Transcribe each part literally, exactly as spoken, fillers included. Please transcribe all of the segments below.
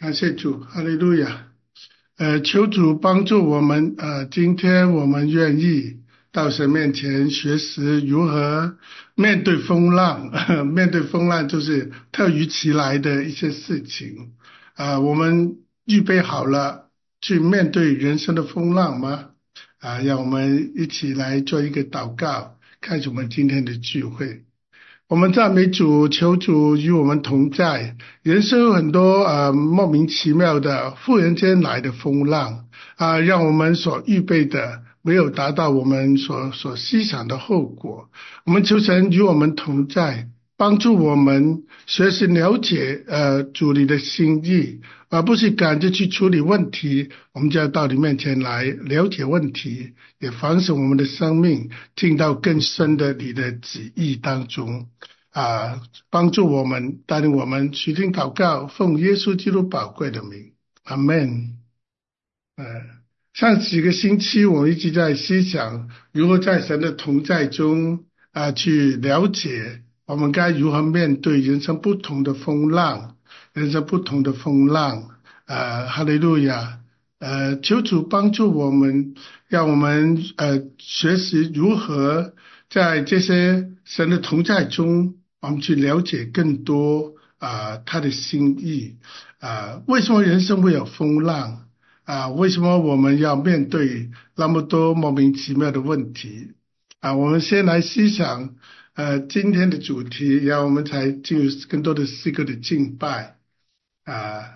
感谢主，哈利路亚。呃，求主帮助我们。呃，今天我们愿意到神面前学习如何面对风浪。面对风浪就是突如其来的一些事情。啊、我们预备好了去面对人生的风浪吗？啊、让我们一起来做一个祷告，开始我们今天的聚会。我们赞美主，求主与我们同在。人生有很多呃莫名其妙的忽然间来的风浪啊、让我们所预备的没有达到我们所所思想的后果。我们求神与我们同在，帮助我们学习了解呃主你的心意，而不是赶着去处理问题。我们就要到你面前来了解问题，也防止我们的生命进到更深的你的旨意当中。啊，帮助我们，带领我们去听祷告，奉耶稣基督宝贵的名，阿门。呃，上几个星期我一直在思想如何在神的同在中啊，去了解我们该如何面对人生不同的风浪，人生不同的风浪。啊，哈利路亚。呃，求主帮助我们，让我们呃学习如何在这些神的同在中，我们去了解更多啊、他的心意。啊、为什么人生会有风浪？啊，为什么我们要面对那么多莫名其妙的问题？啊，我们先来思想呃今天的主题，然后我们才进入更多的诗歌的敬拜。啊，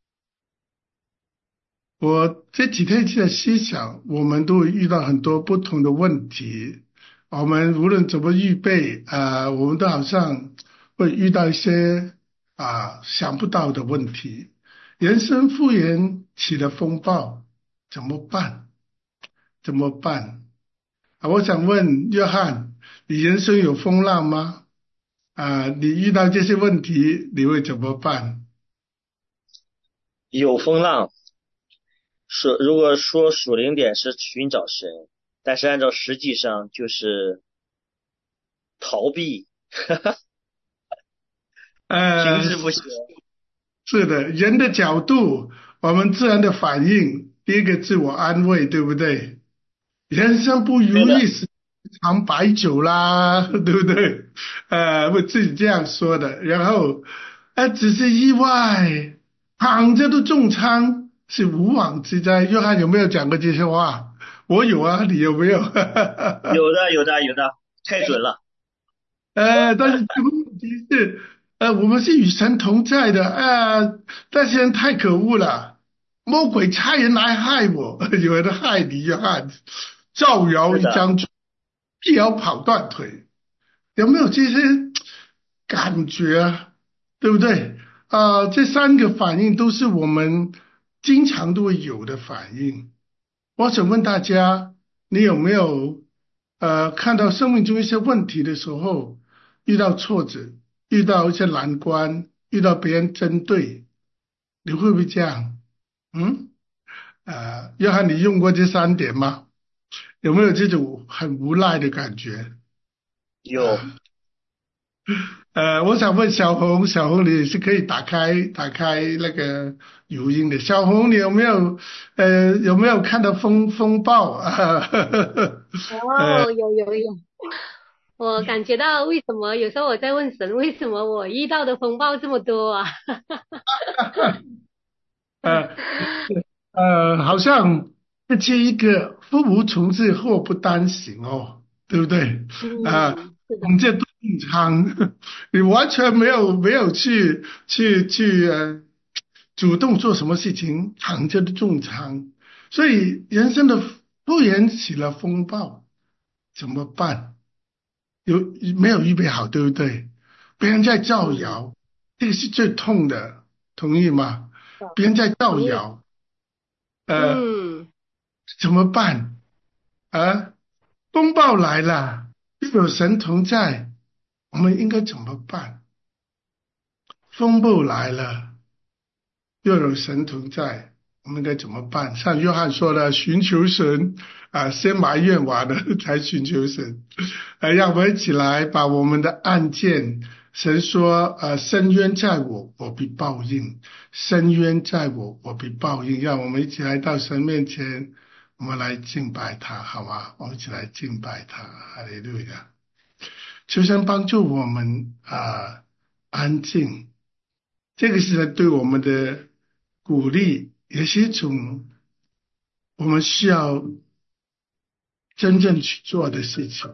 我这几天一直在思想，我们都会遇到很多不同的问题，我们无论怎么预备啊，我们都好像会遇到一些啊想不到的问题。人生忽然起了风暴，怎么办？怎么办？啊，我想问约翰，你人生有风浪吗？啊，你遇到这些问题，你会怎么办？ 有风浪，说如果说属灵点是寻找神，但是按照实际上就是逃避，停呃， 滞不前。 是的，人的角度，我们自然的反应，第一个自我安慰，对不对？人生不对的， 如意事常白酒啦，对不对？呃，我自己这样说的。然后，呃，只是意外，躺着都重伤是无妄之灾。约翰有没有讲过这些话？我有啊，你有没有？ 有的，有的，有的，太准了。 呃，但是这个问题是，呃，我们是与神同在的，呃，那些人太可恶了，魔鬼差人来害我，有人害你约翰，造谣是的， 一张嘴，辟谣跑断腿，有没有这些感觉啊？对不对？啊、这三个反应都是我们经常都会有的反应。我想问大家，你有没有呃看到生命中一些问题的时候，遇到挫折，遇到一些难关，遇到别人针对，你会不会这样？嗯，呃，约翰，你用过这三点吗？有没有这种很无奈的感觉有。 啊？呃，我想问小红，小红你是可以打开打开那个语音的。小红，你有没有呃有没有看到风风暴啊？呃， 哦，有有有，我感觉到为什么有时候我在问神，为什么我遇到的风暴这么多啊？ 呃呃，好像这是一个父无从志，祸不单行哦，对不对？啊、 嗯，是的， 我们这杜永昌，你完全没有没有去去去呃主动做什么事情，躺着的重伤，所以人生的突然起了风暴，怎么办？有没有预备好，对不对？别人在造嗯， 谣，这个是最痛的，同意吗？ 好， 别人在造同意， 谣。呃， 嗯怎么办啊？风暴来了，又有神同在，我们应该怎么办？风暴来了，又有神同在，我们应该怎么办？像约翰说的，寻求神啊，先埋怨完了才寻求神。啊，让我们一起来把我们的案件神说，呃，深渊在我，我必报应；深渊在我，我必报应。让我们一起来到神面前，我们来敬拜他，好吗？我们一起来敬拜他，哈利路亚！求神帮助我们啊、呃安静。这个是对我们的鼓励，也是一种我们需要真正去做的事情。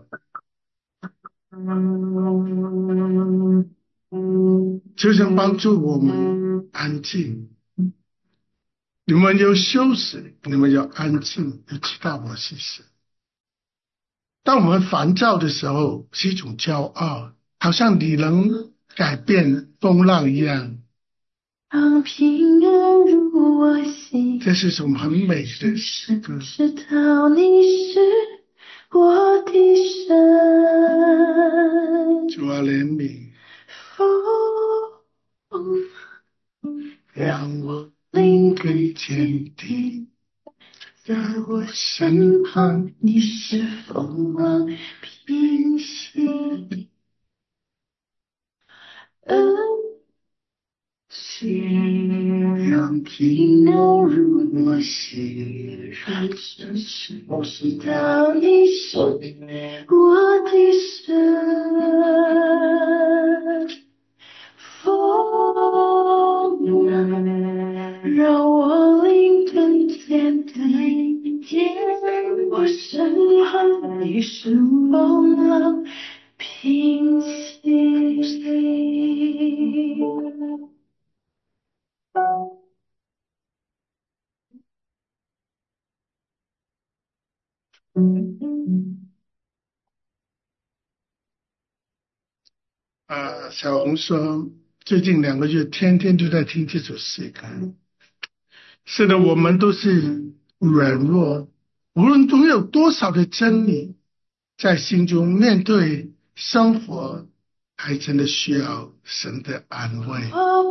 求神帮助我们安静。你们有休息，你们要安静，要知道我是谁。当我们烦躁的时候，是一种骄傲，好像你能改变风浪一样。 让平安入我心， 这是一种很美的诗歌。 知道你是我的神， 主啊，怜悯， 风让我灵更坚定，在我身旁， 你是风浪平息，恩情让平安入我心，让真实我知道你是我的神，风浪让我灵更坚定，在我身旁你是风浪平息。 呃，小红说，最近两个月天天都在听这首诗歌。是的，我们都是软弱，无论拥有多少的真理，在心中面对生活，还真的需要神的安慰。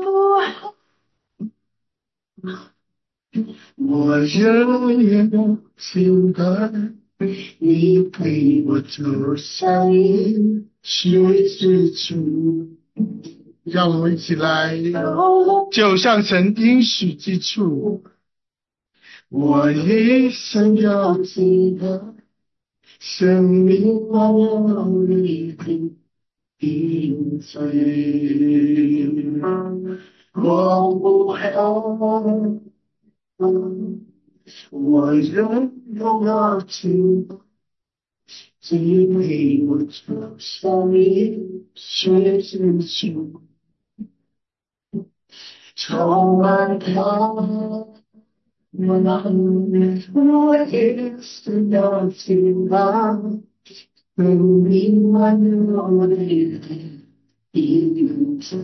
我仍然清白，你陪我走上一学之处，让我们一起来走向神应许之处。我一生要记得，生命万有你的定罪，我不害我仍然要记得，只陪我走向你学之处，充满他。我也是要听到生命万有的影子，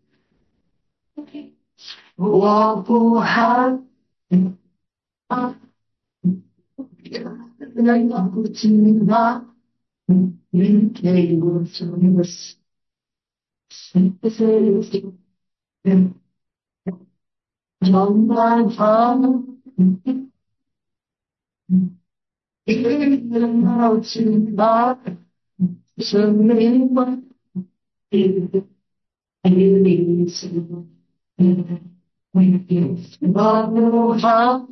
我不害怕，人要不听话，你给我做的事，充满他。一人要清白，生命万有的影子，我不好，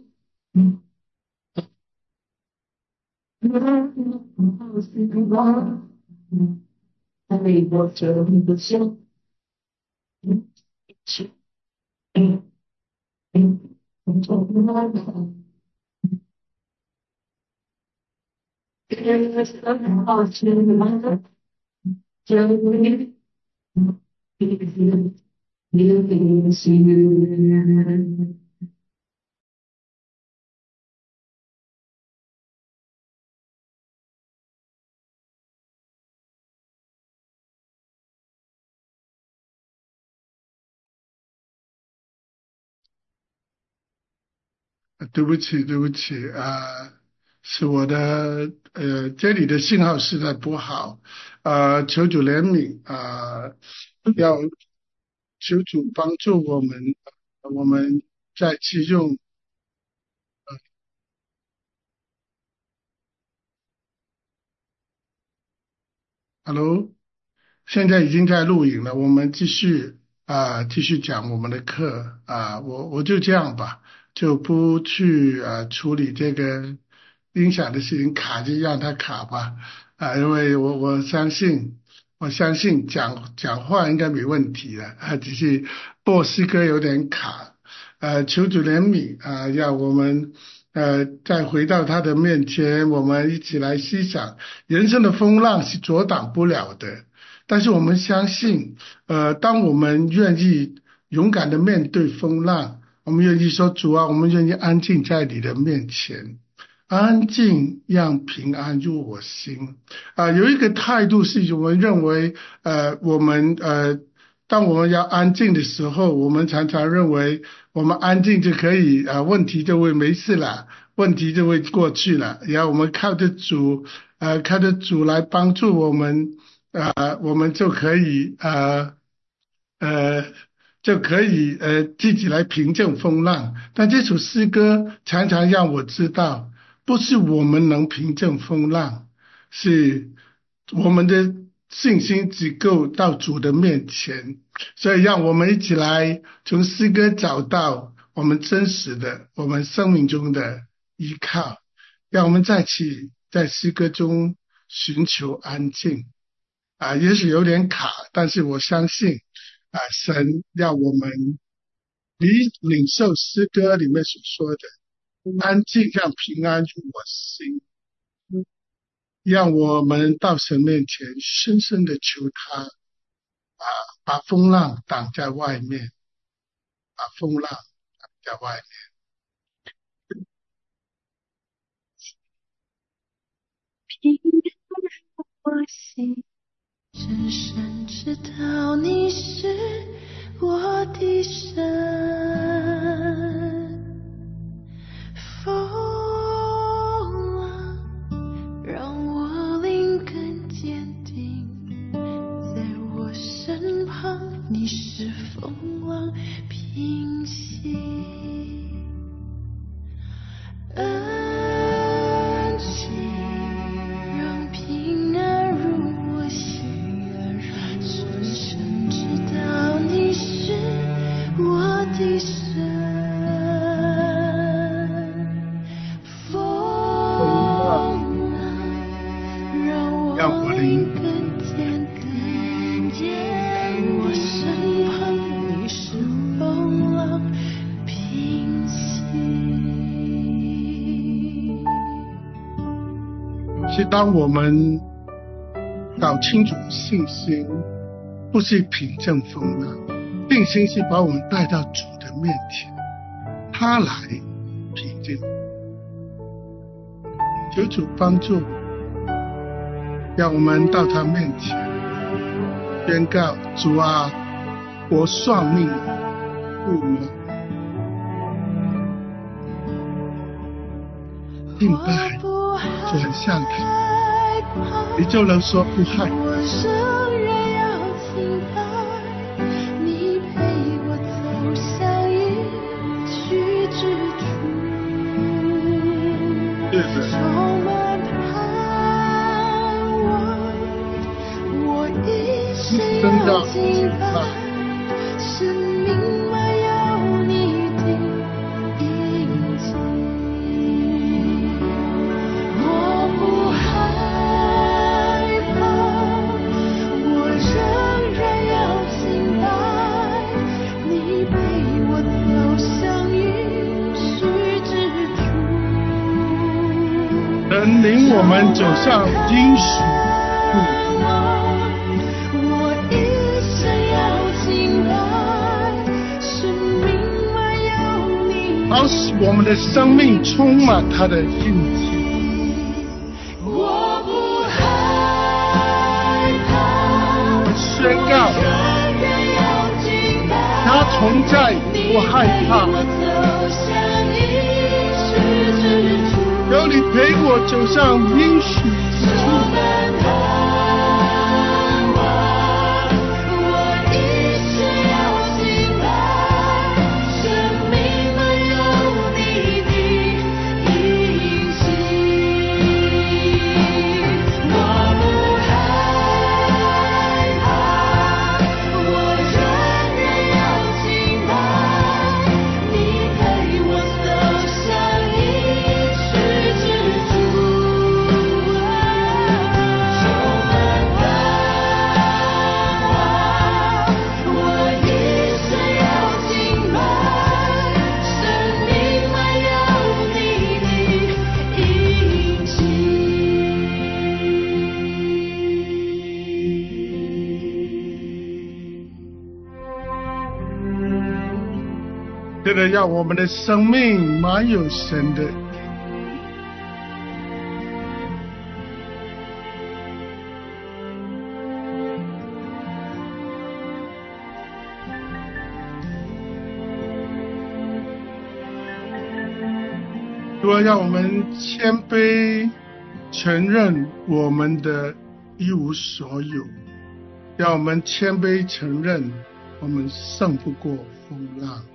我希望爱我真的像是充满好，别想好起来，真理灵心。 对不起，对不起啊、是我的呃这里的信号实在不好，啊、求主怜悯啊、要求主帮助我们，我们再去用。Hello， 现在已经在录影了，我们继续啊、呃，继续讲我们的课啊、呃，我我就这样吧，就不去呃处理这个音响的事情，卡就让它卡吧啊、呃，因为我我相信我相信讲讲话应该没问题的啊，只是播诗歌有点卡，呃，求主怜悯啊、呃，让我们。呃，再回到他的面前，我们一起来思想，人生的风浪是阻挡不了的，但是我们相信，呃，当我们愿意勇敢的面对风浪，我们愿意说主啊，我们愿意安静在你的面前，安静让平安入我心啊、呃。有一个态度是我们认为，呃，我们呃。当我们要安静的时候，我们常常认为我们安静就可以啊、呃，问题就会没事了，问题就会过去了。然后我们靠着主，呃，靠着主来帮助我们，呃，我们就可以呃呃就可以呃自己来平静风浪。但这首诗歌常常让我知道，不是我们能平静风浪，是我们的信心只够到主的面前，所以让我们一起来从诗歌找到我们真实的我们生命中的依靠，让我们再起在诗歌中寻求安静啊，也许有点卡，但是我相信啊，神让我们领领受诗歌里面所说的安静让平安入我心，让我们到神面前深深的求他啊，把风浪挡在外面，把风浪挡在外面。 平安入我心，深深知道你是我的神。风浪让我灵更坚定，在我身旁你是风浪平息。安静让平安入我心，深深知道你是我的神。风浪让我灵更坚定，在我身旁你是风浪平息。 是当我们搞清楚信心不是平静风浪，信心是把我们带到主的面前，他来平静。求主帮助，让我们到他面前宣告，主啊，我算命不了，敬拜转向他，你就能说不害怕。 我仍然要敬拜，你陪我走向一去之处，充满盼望，我一生要敬拜，生命满有你的印记。我不害怕，我仍然要敬拜，你陪我走向应许之处， 能领我们走上应许我一生要敬拜，生命满有你， 好使我们的生命充满他的印记。 我不害怕， 宣告仍然要敬拜， 他同在，不害怕。 我走向应许之处， 有你陪我走上应许之充处。 满盼望，我一生要敬拜，生命满有你的印记。我不害怕， 真的让我们的生命满有神的。主要让我们谦卑承认我们的一无所有，让我们谦卑承认我们胜不过风浪。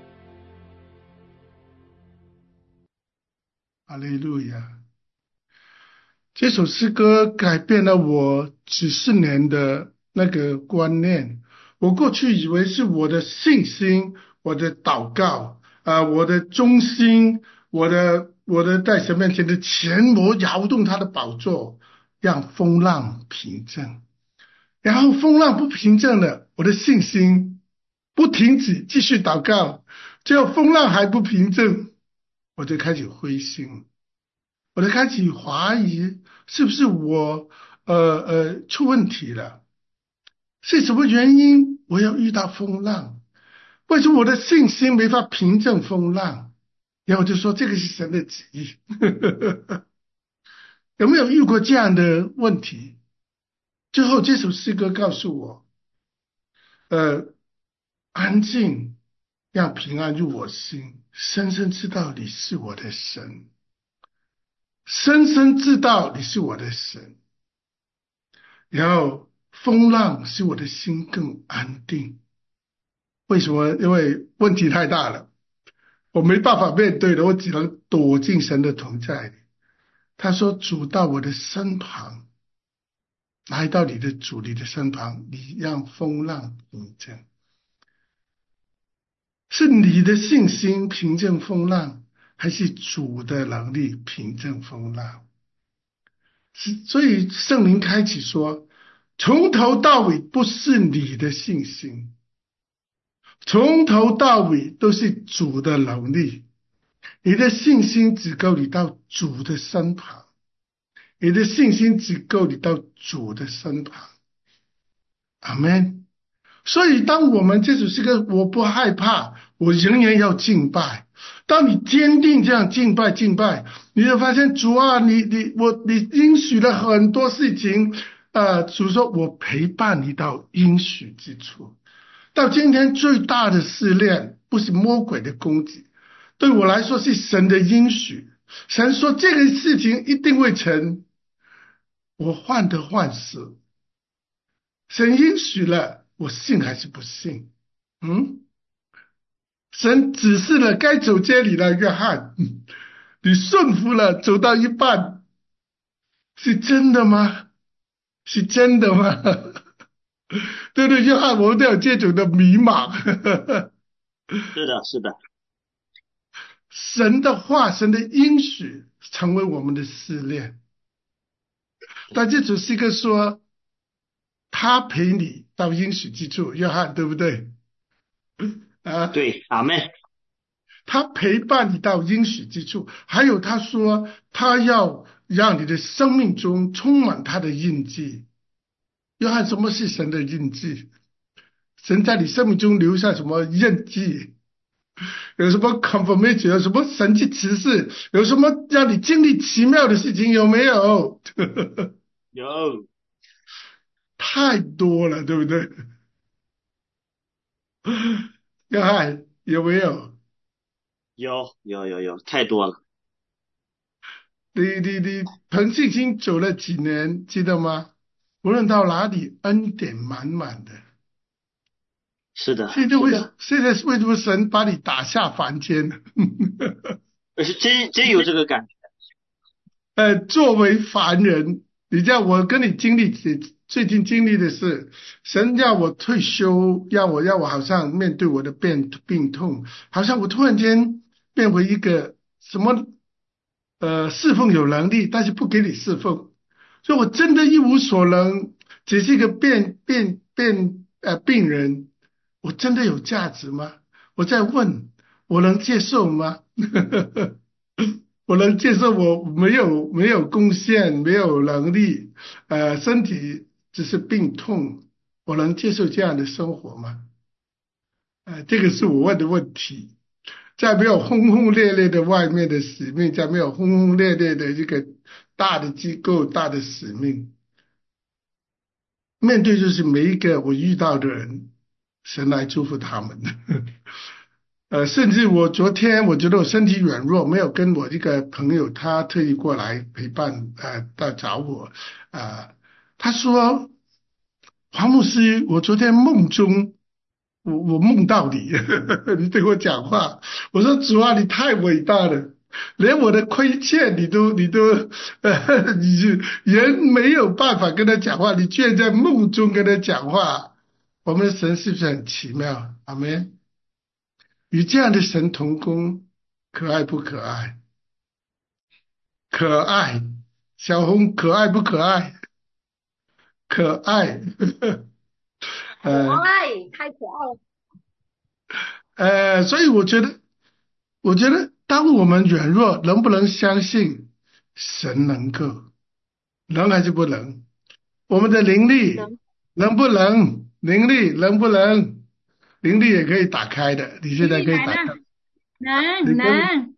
哈利路亚！这首诗歌改变了我几十年的那个观念。我过去以为是我的信心，我的祷告啊、呃，我的忠心，我的我的在神面前的前模摇动他的宝座，让风浪平静。然后风浪不平静了，我的信心不停止，继续祷告，最后风浪还不平静，我就开始灰心，我就开始怀疑是不是我呃呃出问题了，是什么原因我要遇到风浪？为什么我的信心没法平静风浪？然后我就说这个是神的旨意。有没有遇过这样的问题？最后这首诗歌告诉我，呃，安静让平安入我心，深深知道你是我的神，深深知道你是我的神。然后风浪使我的心更安定。为什么？因为问题太大了，我没办法面对了，我只能躲进神的同在里。他说主到我的身旁，来到你的主你的身旁，你让风浪平静。是你的信心平静风浪，还是主的能力平静风浪？是，所以圣灵开启说，从头到尾不是你的信心，从头到尾都是主的能力。你的信心只够你到主的身旁，你的信心只够你到主的身旁。阿们。所以当我们这首诗歌，我不害怕，我仍然要敬拜。当你坚定这样敬拜敬拜，你就发现主啊，你你我你应许了很多事情，呃，主说我陪伴你到应许之处。到今天最大的试炼不是魔鬼的攻击，对我来说是神的应许。神说这个事情一定会成，我患得患失。神应许了，我信还是不信？嗯，神指示了该走这里了，约翰，你顺服了，走到一半，是真的吗？是真的吗？对不对？约翰，我们都有这种的迷茫。 是的，是的。 神的话，神的应许成为我们的试炼。但这首诗歌说，他陪你到应许之处，约翰，对不对？啊， 对，阿们。 他陪伴你到应许之处，还有他说，他要让你的生命中充满他的印记。约翰，什么是神的印记？神在你生命中留下什么印记？有什么 confirmation？ 有什么神迹奇事？有什么让你经历奇妙的事情？有没有？ 有， 太多了，对不对？约翰，有没有？ 有有有有，太多了。 你你你凭信心走了几年，记得吗？无论到哪里，恩典满满的。 是的。 现在为现在为什么神把你打下凡间呢？ 是真真有这个感觉。 呃，作为凡人，你知道我跟你经历最近经历的是，神让我退休，让我让我好像面对我的病病痛，好像我突然间变为一个什么呃侍奉有能力，但是不给你侍奉，所以我真的一无所能，只是一个变变变呃病人，我真的有价值吗？我在问，我能接受吗？我能接受我没有没有贡献，没有能力，呃，身体只是病痛，我能接受这样的生活吗？呃，这个是我问的问题。 在没有轰轰烈烈的外面的使命，在没有轰轰烈烈的这个大的机构、大的使命，面对就是每一个我遇到的人，神来祝福他们。呃，甚至我昨天我觉得我身体软弱，没有跟我一个朋友，他特意过来陪伴，呃，到找我，啊、他说黄牧师，我昨天梦中，我我梦到你，你对我讲话，我说主啊，你太伟大了，连我的亏欠你都你都，呃，你就人没有办法跟他讲话，你居然在梦中跟他讲话，我们的神是不是很奇妙？阿们。与这样的神同工，可爱不可爱？可爱，小红可爱不可爱？可爱， 可呃爱，太可爱了。 呃，所以我觉得，我觉得，当我们软弱，能不能相信神能够？能还是不能？我们的灵力能能不能？灵力能不能？灵力也可以打开的，你现在可以打开，你能可以。 能，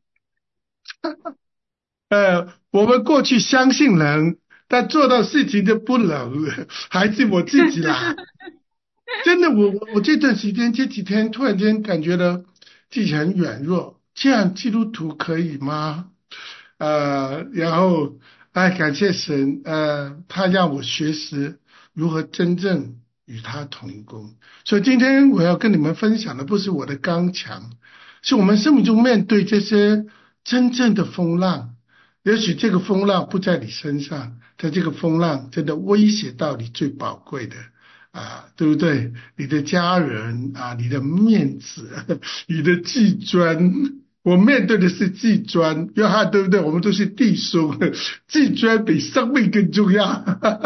呃，我们过去相信人，但做到事情就不能，还是我自己啦。真的，我我我这段时间这几天突然间感觉到自己很软弱，这样基督徒可以吗？呃，然后哎，感谢神，呃，他让我学习如何真正与他同工。所以今天我要跟你们分享的不是我的刚强，是我们生命中面对这些真正的风浪。也许这个风浪不在你身上，但这个风浪真的威胁到你最宝贵的。啊，对不对？你的家人啊，你的面子，你的祭砖，我面对的是祭砖，约翰对不对？我们都是弟兄，祭砖比生命更重要。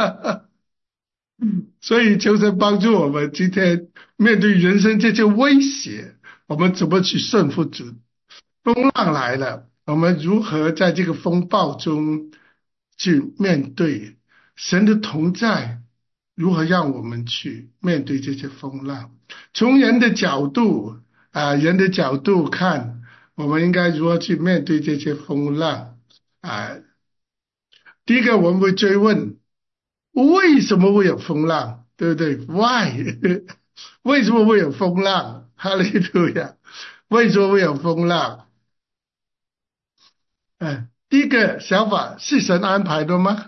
所以求神帮助我们，今天面对人生这些威胁，我们怎么去顺服主？风浪来了，我们如何在这个风暴中去面对神的同在？如何让我们去面对这些风浪？从人的角度啊，人的角度看，我们应该如何去面对这些风浪啊？第一个，我们会追问：为什么会有风浪？对不对 ？Why？为什么会有风浪？哈利路亚！为什么会有风浪？嗯，第一个想法是神安排的吗？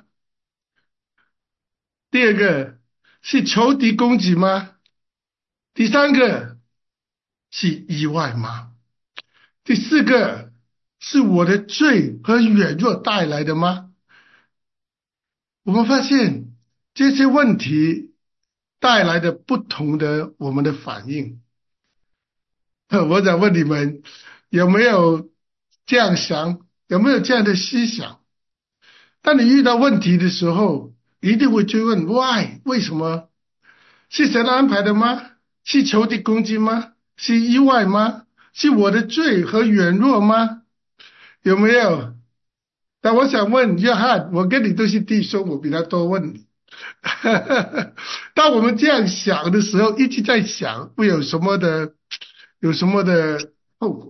第二个是仇敌攻击吗？第三个是意外吗？第四个是我的罪和软弱带来的吗？我们发现这些问题带来的不同的我们的反应。我想问你们，有没有这样想？有没有这样的思想？当你遇到问题的时候，一定会追问 why？ 为什么？是神安排的吗？是仇敌攻击吗？是意外吗？是我的罪和软弱吗？有没有？但我想问约翰，我跟你都是弟兄，我比他多问你。当我们这样想的时候，一直在想会有什么的，有什么的后果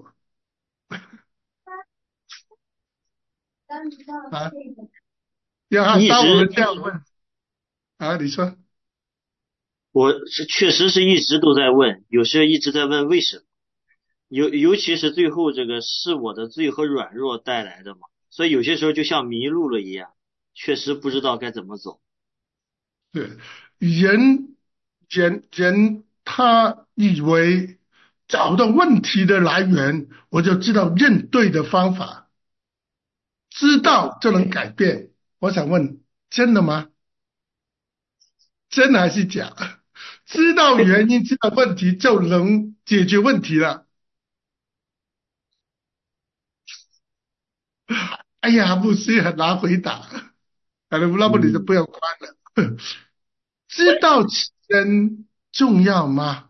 啊？约翰， 一当我们直这样问啊，你说。 我是确实是一直都在问，有时候一直在问为什么，尤尤其是最后这个是我的罪和软弱带来的嘛，所以有些时候就像迷路了一样，确实不知道该怎么走。 对，人人人他以为找到问题的来源，我就知道认对的方法，知道就能改变。我想问，真的吗？真还是假？知道原因，知道问题就能解决问题了。哎呀，牧师很难回答。好了，那么你就嗯， 不要关了。知道其真重要吗？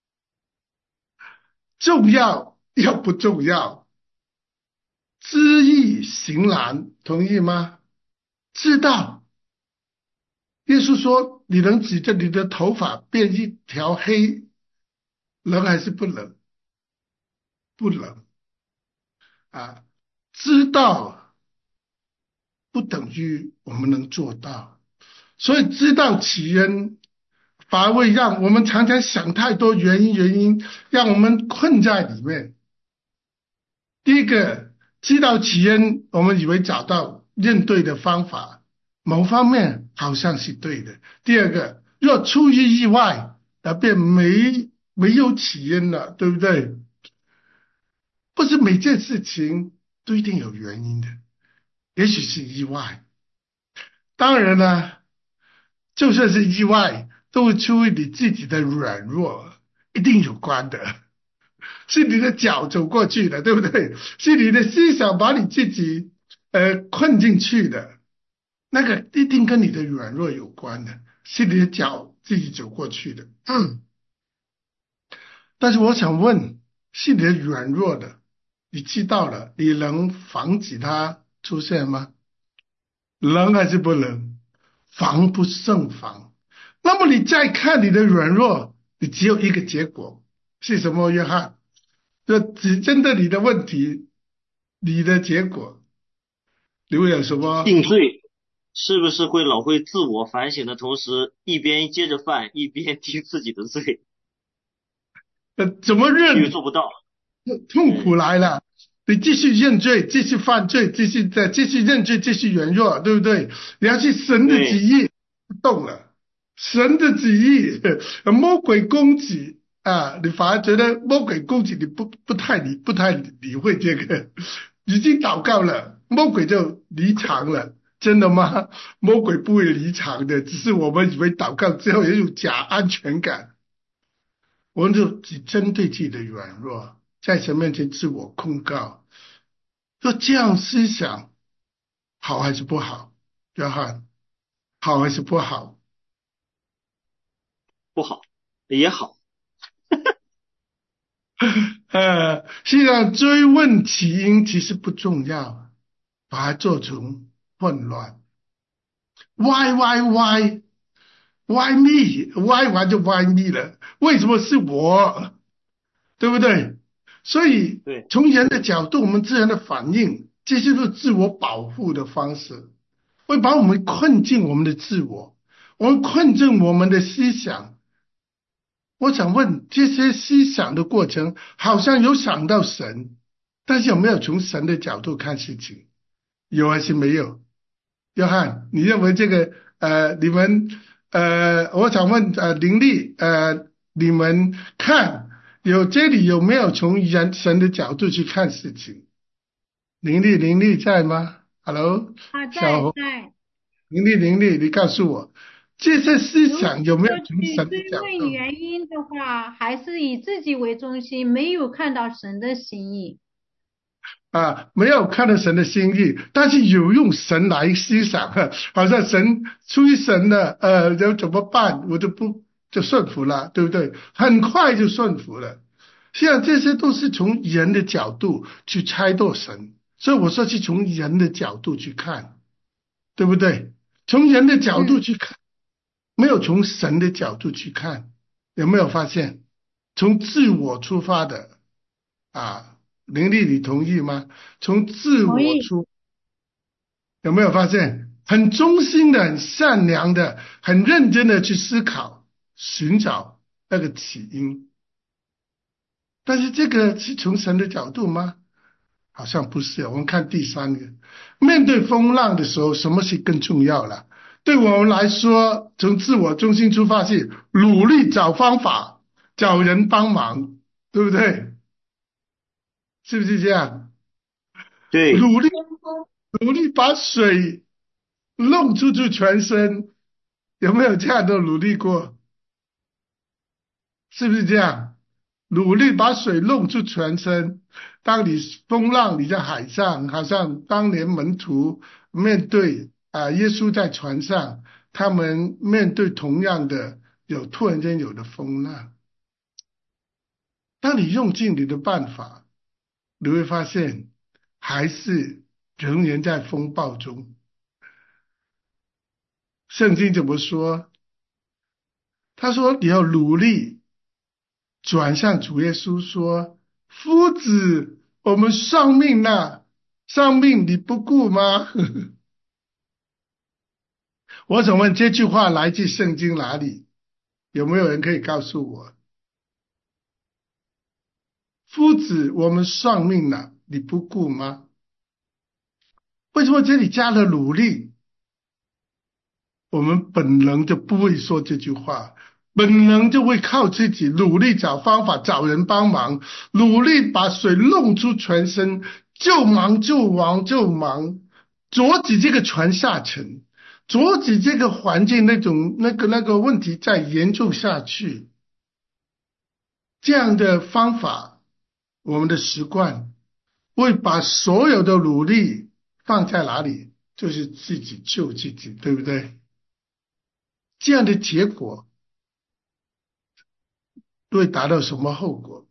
重要要不重要？知易行难，同意吗？知道，耶稣说：“你能指着你的头发变一条黑，能还是不能？不能。 啊，知道不等于我们能做到，所以知道起因反而会让我们常常想太多原因，原因让我们困在里面。第一个，知道起因，我们以为找到应对的方法，某方面好像是对的。第二个，若出于意外，那便没没有起因了，对不对？不是每件事情都一定有原因的，也许是意外。当然了，就算是意外，都是出于你自己的软弱，一定有关的。是你的脚走过去的，对不对？是你的思想把你自己呃困进去的，那个一定跟你的软弱有关的，是你的脚自己走过去的。嗯，但是我想问，是你的软弱的，你知道了，你能防止它出现吗？能还是不能？防不胜防。那么你再看你的软弱，你只有一个结果，是什么？约翰？就只针对你的问题，你的结果，你会有什么？ 定罪是不是会老会自我反省的同时，一边接着犯，一边定自己的罪， 呃，怎么因为认？ 做不到。 痛苦嗯， 来了，你继续认罪，继续犯罪，继续再继续认罪，继续软弱，对不对？你要去神的旨对意不动了，神的旨意，魔鬼攻击啊，你反而觉得魔鬼攻击你不不太理不太理会这个，已经祷告了，魔鬼就离场了。真的吗？魔鬼不会离场的，只是我们以为祷告之后有一种假安全感。我们就只针对自己的软弱，在神面前自我控告，说这样思想好还是不好？约翰，好还是不好？ 不好也好。 呃，实际上追问起因其实不重要，把它做成混乱。Why why why why me why 完就 why me 了？为什么是我？对不对？所以对， 从人的角度，我们自然的反应，这些都是自我保护的方式，会把我们困进我们的自我，我们困进我们的思想。我想问，这些思想的过程，好像有想到神，但是有没有从神的角度看事情？有还是没有？约翰，你认为这个呃，你们呃，我想问呃，林立呃，你们看有这里有没有从人神的角度去看事情？林立，林立在吗？Hello， 啊， 小红， 在在。 林立，林立，你告诉我，这些思如果想有没有从去神的角追问度？ 原因的话，还是以自己为中心，没有看到神的心意。 啊，没有看到神的心意，但是有用神来思想，好像神出于神的，呃，要怎么办？我就不就顺服了，对不对？很快就顺服了。实际上这些都是从人的角度去猜度神，所以我说是从人的角度去看，对不对？从人的角度嗯， 去看，没有从神的角度去看，有没有发现？从自我出发的啊。林丽，你同意吗？从自同意。 我出，有没有发现很忠心的、很善良的、很认真的去思考、寻找那个起因？但是这个是从神的角度吗？好像不是。我们看第三个，面对风浪的时候，什么是更重要了？对我们来说，从自我中心出发是努力找方法，找人帮忙，对不对？是不是这样？ 对， 努力努力把水弄出去全身，有没有这样的努力过？是不是这样？努力把水弄出全身。当你风浪你在海上，好像当年门徒面对啊耶稣在船上，他们面对同样的有突然间有的风浪。当你用尽你的办法，你会发现还是仍然在风暴中。圣经怎么说？他说你要努力转向主耶稣说，夫子， 我们丧命了，丧命你不顾吗？我想问这句话来自圣经哪里？有没有人可以告诉我？夫子，我们丧命了，你不顾吗？为什么这里加了努力？我们本能就不会说这句话，本能就会靠自己努力找方法，找人帮忙，努力把水弄出全身，就忙就忙就忙，阻止这个船下沉，阻止这个环境那种那个那个问题再严重下去。这样的方法，我们的习惯会把所有的努力放在哪里？就是自己救自己，对不对？这样的结果会达到什么后果？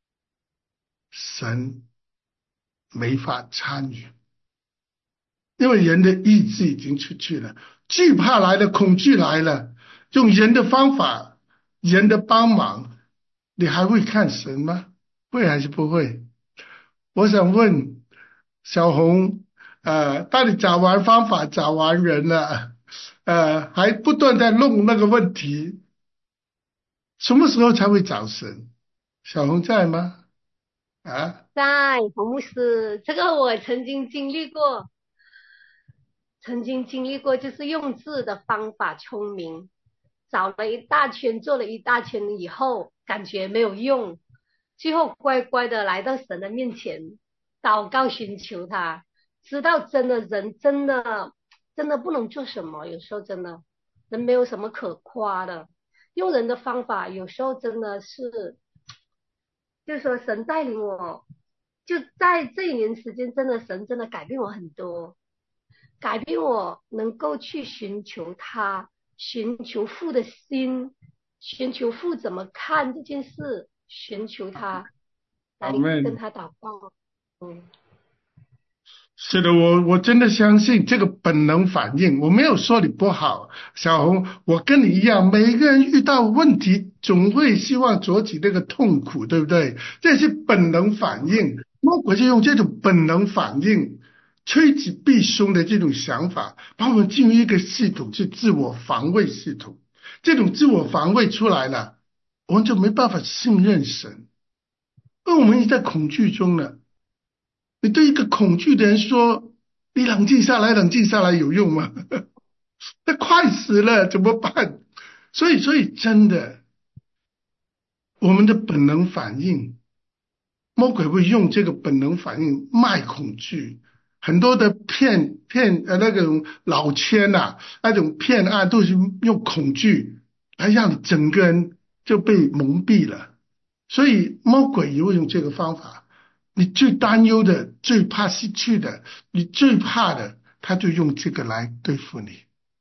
神没法参与，因为人的意志已经出去了，惧怕来了，恐惧来了，用人的方法，人的帮忙，你还会看神吗？会还是不会？我想问小红，呃，当你找完方法，找完人了，呃，还不断在弄那个问题，什么时候才会找神？小红在吗？啊， 在洪牧师，这个我曾经经历过，曾经经历过，就是用字的方法聪明，找了一大圈，做了一大圈以后，感觉没有用，最后乖乖的来到神的面前，祷告寻求他，知道真的人真的真的不能做什么，有时候真的人没有什么可夸的，用人的方法有时候真的是，就是说神带领我，就在这一年时间，真的神真的改变我很多。改变我能够去寻求他，寻求父的心，寻求父怎么看这件事，寻求他，来跟他祷告。嗯， 是的，我我真的相信这个本能反应，我没有说你不好，小红，我跟你一样，每个人遇到问题总会希望阻止那个痛苦，对不对？这是本能反应，魔鬼就用这种本能反应趋吉避凶的这种想法，把我们进入一个系统，是自我防卫系统。这种自我防卫出来了，我们就没办法信任神，因为我们已经在恐惧中了。你对一个恐惧的人说：“你冷静下来，冷静下来，有用吗？”他快死了，怎么办？所以，所以真的，我们的本能反应，魔鬼会用这个本能反应卖恐惧。很多的骗骗呃那种老千呐、啊，那种骗案都是用恐惧来让你整个人就被蒙蔽了。所以魔鬼也会用这个方法，你最担忧的、最怕失去的、你最怕的，他就用这个来对付你。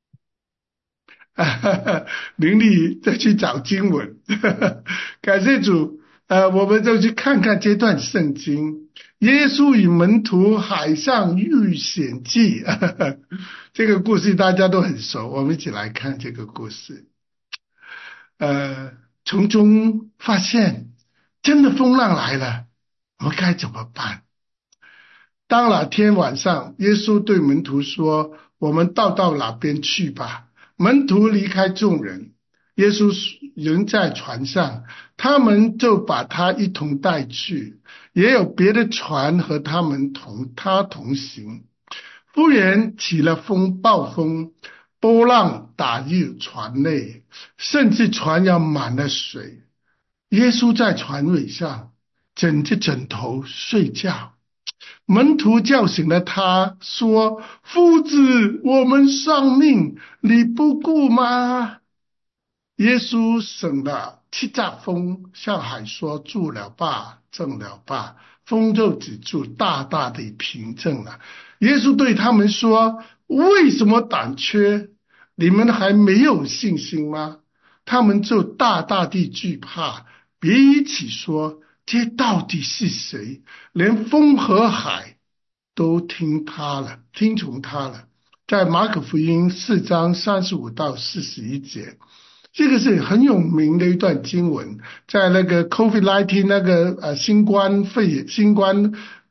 灵力再去找经文，感谢主。呃，我们就去看看这段圣经，耶稣与门徒海上遇险记，这个故事大家都很熟，我们一起来看这个故事。呃，从中发现真的风浪来了，我们该怎么办？当那天晚上，耶稣对门徒说：“我们到到哪边去吧。”门徒离开众人，耶稣仍在船上，他们就把他一同带去，也有别的船和他们同他同行。忽然起了风暴风，波浪打入船内，甚至船要满了水。耶稣在船尾上枕着枕头睡觉。门徒叫醒了他，说：“夫子，我们丧命，你不顾吗？”耶稣醒了，叱咤风，向海说：“住了吧，静了吧。”风就止住，大大的平静了。耶稣对他们说：“为什么胆怯？你们还没有信心吗？”他们就大大地惧怕，彼此说：“这到底是谁？连风和海都听他了，听从他了。”在马可福音四章三十五到四十一节，这个是很有名的一段经文，在那个 COVID 十九 那个呃新冠肺炎、新冠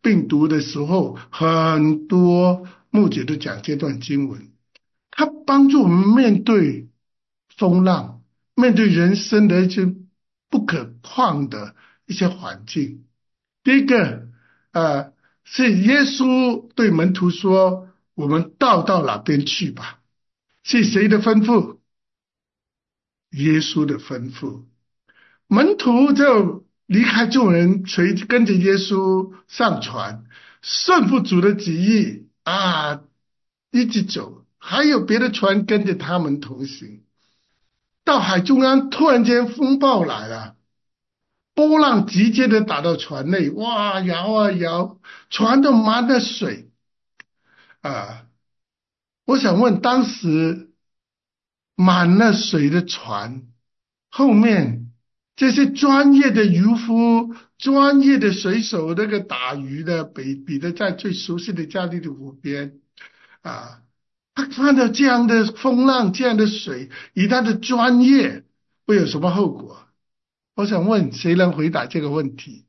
病毒的时候，很多牧者都讲这段经文，它帮助我们面对风浪，面对人生的一些不可抗的一些环境。第一个，呃，是耶稣对门徒说：“我们到到哪边去吧？”是谁的吩咐？耶稣的吩咐。门徒就离开众人，随跟着耶稣上船，顺服主的旨意啊，一直走。还有别的船跟着他们同行。到海中央，突然间风暴来了，波浪直接的打到船内，哇，摇啊摇，船都满了水啊！我想问，当时满了水的船后面，这些专业的渔夫、专业的水手，那个打鱼的，比彼得在最熟悉的加利利湖边啊，他看到这样的风浪、这样的水，以他的专业会有什么后果？我想问，谁能回答这个问题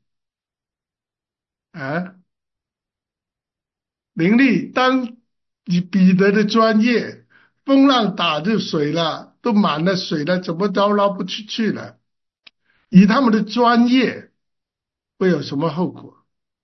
啊？林立，当你彼得的专业，风浪打入水了，都满了水了，怎么都捞不出去了？以他们的专业会有什么后果？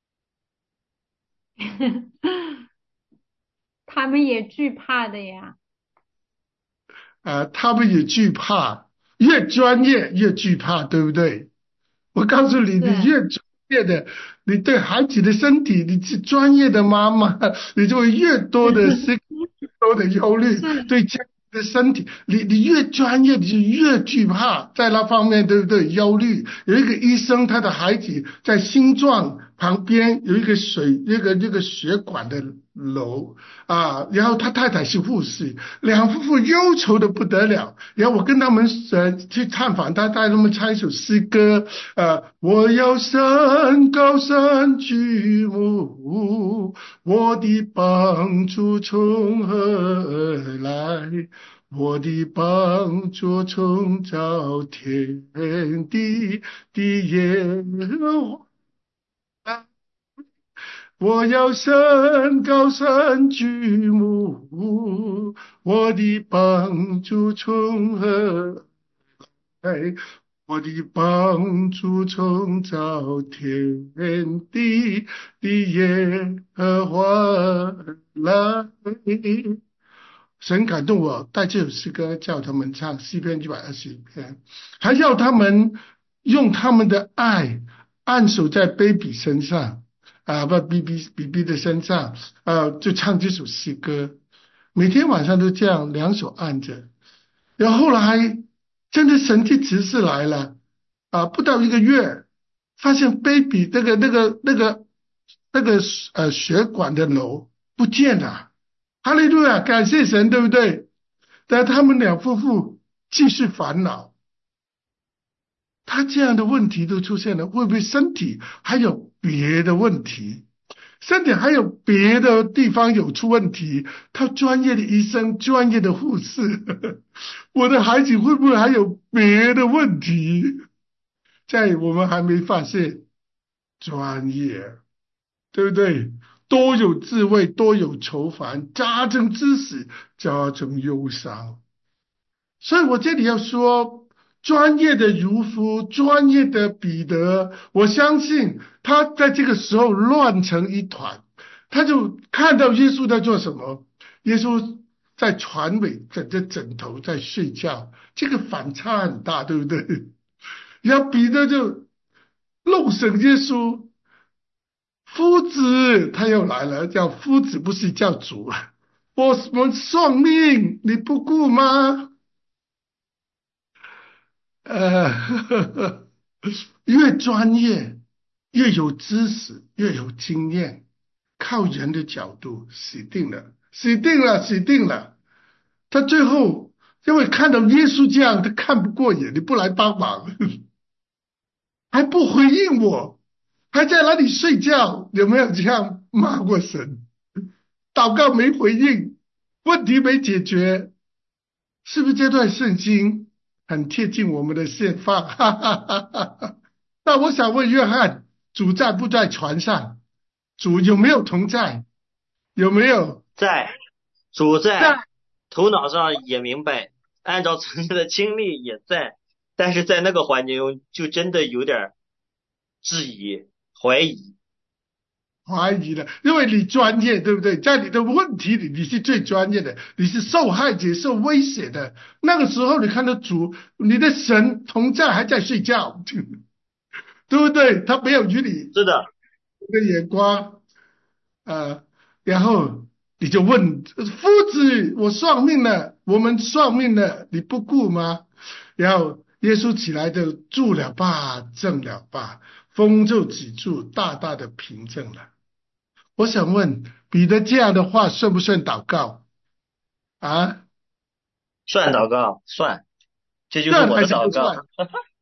他们也惧怕的呀。 啊，他们也惧怕，越专业越惧怕，对不对？我告诉你，你对， 越专业的，你对孩子的身体，你是专业的妈妈，你就会越多的思越多的忧虑， 是， 对家人的身体，你你越专业，你就越惧怕，在那方面，对不对？忧虑。有一个医生，他的孩子在心脏旁边有一个水，那个那个血管的瘤啊，然后他太太是护士，两夫妇忧愁的不得了。然后我跟他们呃去探访他，带他们唱一首诗歌，呃，我要升高山举目，我的帮助从何而来？我的帮助从造天地的耶和华。我要升高山举目，我的帮助从何来？我的帮助从造天地的耶和华来。神感动我，带这首诗歌叫他们唱诗篇一百二十一篇，还要他们用他们的爱按手在 baby 身上啊，不 B B B B 的身上啊，就唱这首诗歌，每天晚上都这样两手按着。然后后来真的神迹奇事来了啊，不到一个月，发现 baby 那个那个那个那个呃血管的瘤不见了。哈利路亚，感谢神，对不对？但他们两夫妇继续烦恼，他这样的问题都出现了，会不会身体还有别的问题？身体还有别的地方有出问题？他专业的医生、专业的护士，我的孩子会不会还有别的问题？在我们还没发现，专业，对不对？多有智慧，多有愁烦，加增知识，加增忧伤。所以我这里要说，专业的渔夫，专业的彼得，我相信他在这个时候乱成一团，他就看到耶稣在做什么，耶稣在船尾枕着枕头在睡觉，这个反差很大，对不对？然后彼得就弄醒耶稣。夫子，他又来了，叫夫子不是叫主，我们送命你不顾吗？呃，呵呵越专业，越有知识，越有经验，靠人的角度死定了，死定了，死定了。他最后因为看到耶稣这样，他看不过眼，你不来帮忙，还不回应我。还在那里睡觉，有没有这样骂过神？祷告没回应，问题没解决，是不是这段圣经很贴近我们的现况？哈哈哈哈。那我想问约翰，主在不在船上？ 主有没有同在？有没有在，主在， 在？ 头脑上也明白，按照曾经的经历也在，但是在那个环境中就真的有点质疑、怀疑。 怀疑了，因为你专业，对不对？在你的问题里，你是最专业的，你是受害者、受威胁的。那个时候，你看到主，你的神同在，还在睡觉，对不对？他没有与你是的， 的眼光，呃，然后你就问夫子：“我丧命了，我们丧命了，你不顾吗？”然后耶稣起来就住了吧，正了吧，风就止住，大大的平静了。我想问彼得这样的话算不算祷告啊？ 算祷告，算，这就是算还我的祷是不算？ 告。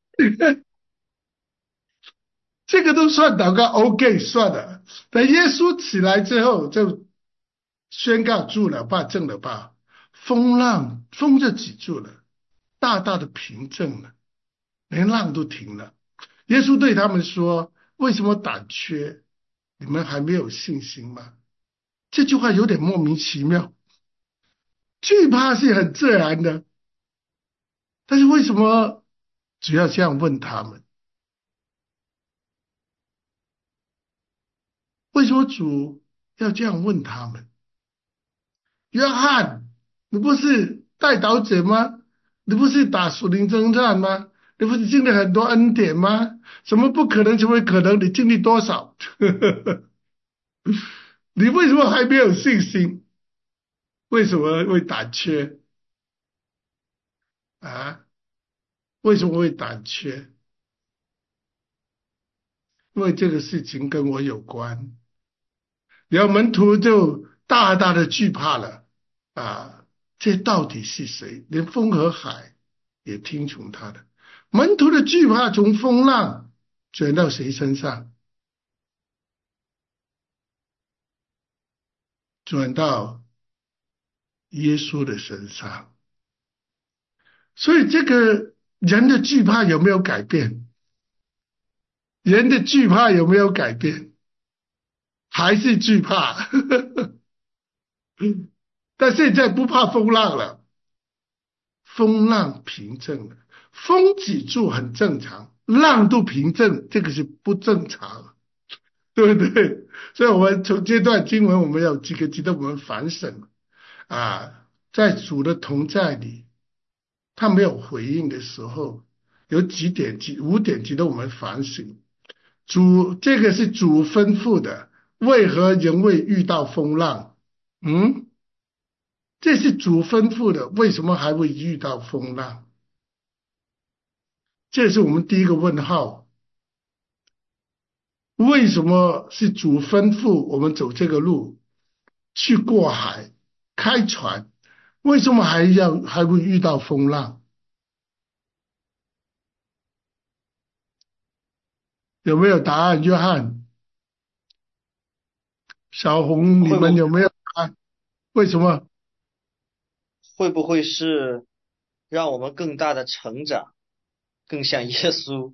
这个都算祷告 ，OK， 算了。等耶稣起来之后，就宣告住了吧，正了吧，风浪风就止住了，大大的平静了，连浪都停了。耶稣对他们说：“为什么胆怯？你们还没有信心吗？”这句话有点莫名其妙。惧怕是很自然的，但是为什么主要这样问他们？为什么主要这样问他们？约翰，你不是代祷者吗？你不是打属灵征战吗？你不是经历很多恩典吗？什么不可能成为可能？你经历多少？你为什么还没有信心？为什么会胆怯啊？为什么会胆怯？因为这个事情跟我有关。然后门徒就大大的惧怕了啊！这到底是谁？连风和海也听从他的。门徒的惧怕从风浪转到谁身上？转到耶稣的身上。所以这个人的惧怕有没有改变？人的惧怕有没有改变？还是惧怕？但现在不怕风浪了，风浪平静了，风止住很正常，浪都平静，这个是不正常，对不对？所以我们从这段经文，我们有几个值得我们反省啊，在主的同在里，他没有回应的时候，有几点几五点值得我们反省。主这个是主吩咐的，为何人会遇到风浪？嗯，这是主吩咐的，为什么还会遇到风浪？这是我们第一个问号。为什么是主吩咐我们走这个路，去过海，开船？为什么还要还会遇到风浪？有没有答案？约翰、小红，你会不们有没有答案？为什么？ 会不会是让我们更大的成长，更像耶稣？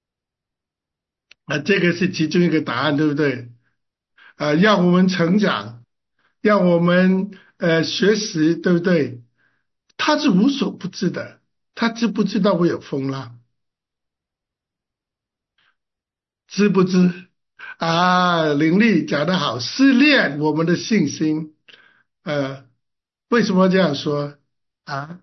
啊，这个是其中一个答案，对不对？啊，让我们成长，让我们呃学习，对不对？他是无所不知的，他知不知道会有风浪？知不知？啊，林立讲得好，试炼我们的信心。呃，为什么这样说啊？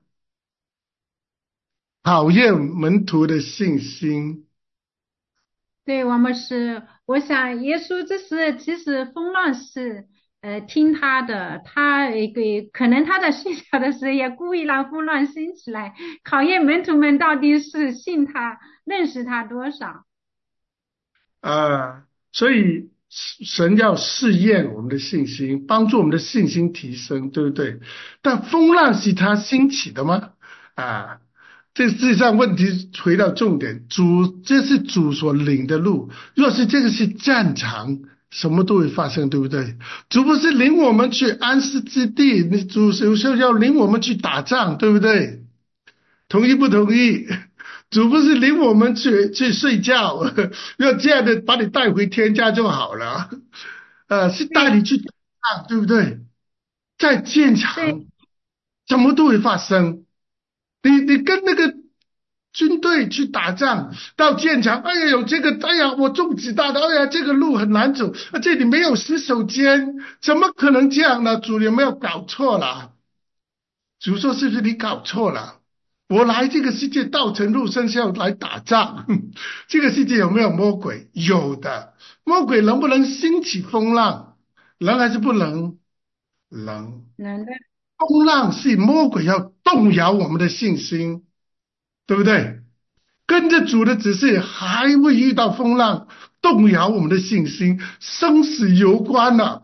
考验门徒的信心。 对，我们是，我想耶稣这是其实风浪是呃听他的，他一个可能他在睡觉的时候也故意让风浪兴起来，考验门徒们到底是信他、认识他多少。 啊，所以神要试验我们的信心，帮助我们的信心提升，对不对？但风浪是他兴起的吗？啊，这实际上问题回到重点，主这是主所领的路，若是这个是战场，什么都会发生，对不对？主不是领我们去安息之地，你主有时候要领我们去打仗，对不对？同意不同意？主不是领我们去去睡觉，要这样的把你带回天家就好了呃，是带你去打仗，对不对？在战对， 场，什么都会发生。你你跟那个军队去打仗，到战场，哎呀，有这个，哎呀，我中子弹的，哎呀，这个路很难走，啊，这里没有洗手间，怎么可能这样呢？主有没有搞错了？主说是不是你搞错了？我来这个世界道成肉身是要来打仗，这个世界有没有魔鬼？有的，魔鬼能不能兴起风浪？能还是不能？能。 能的， 风浪是魔鬼要动摇我们的信心，对不对？跟着主的指示，还会遇到风浪，动摇我们的信心，生死攸关了、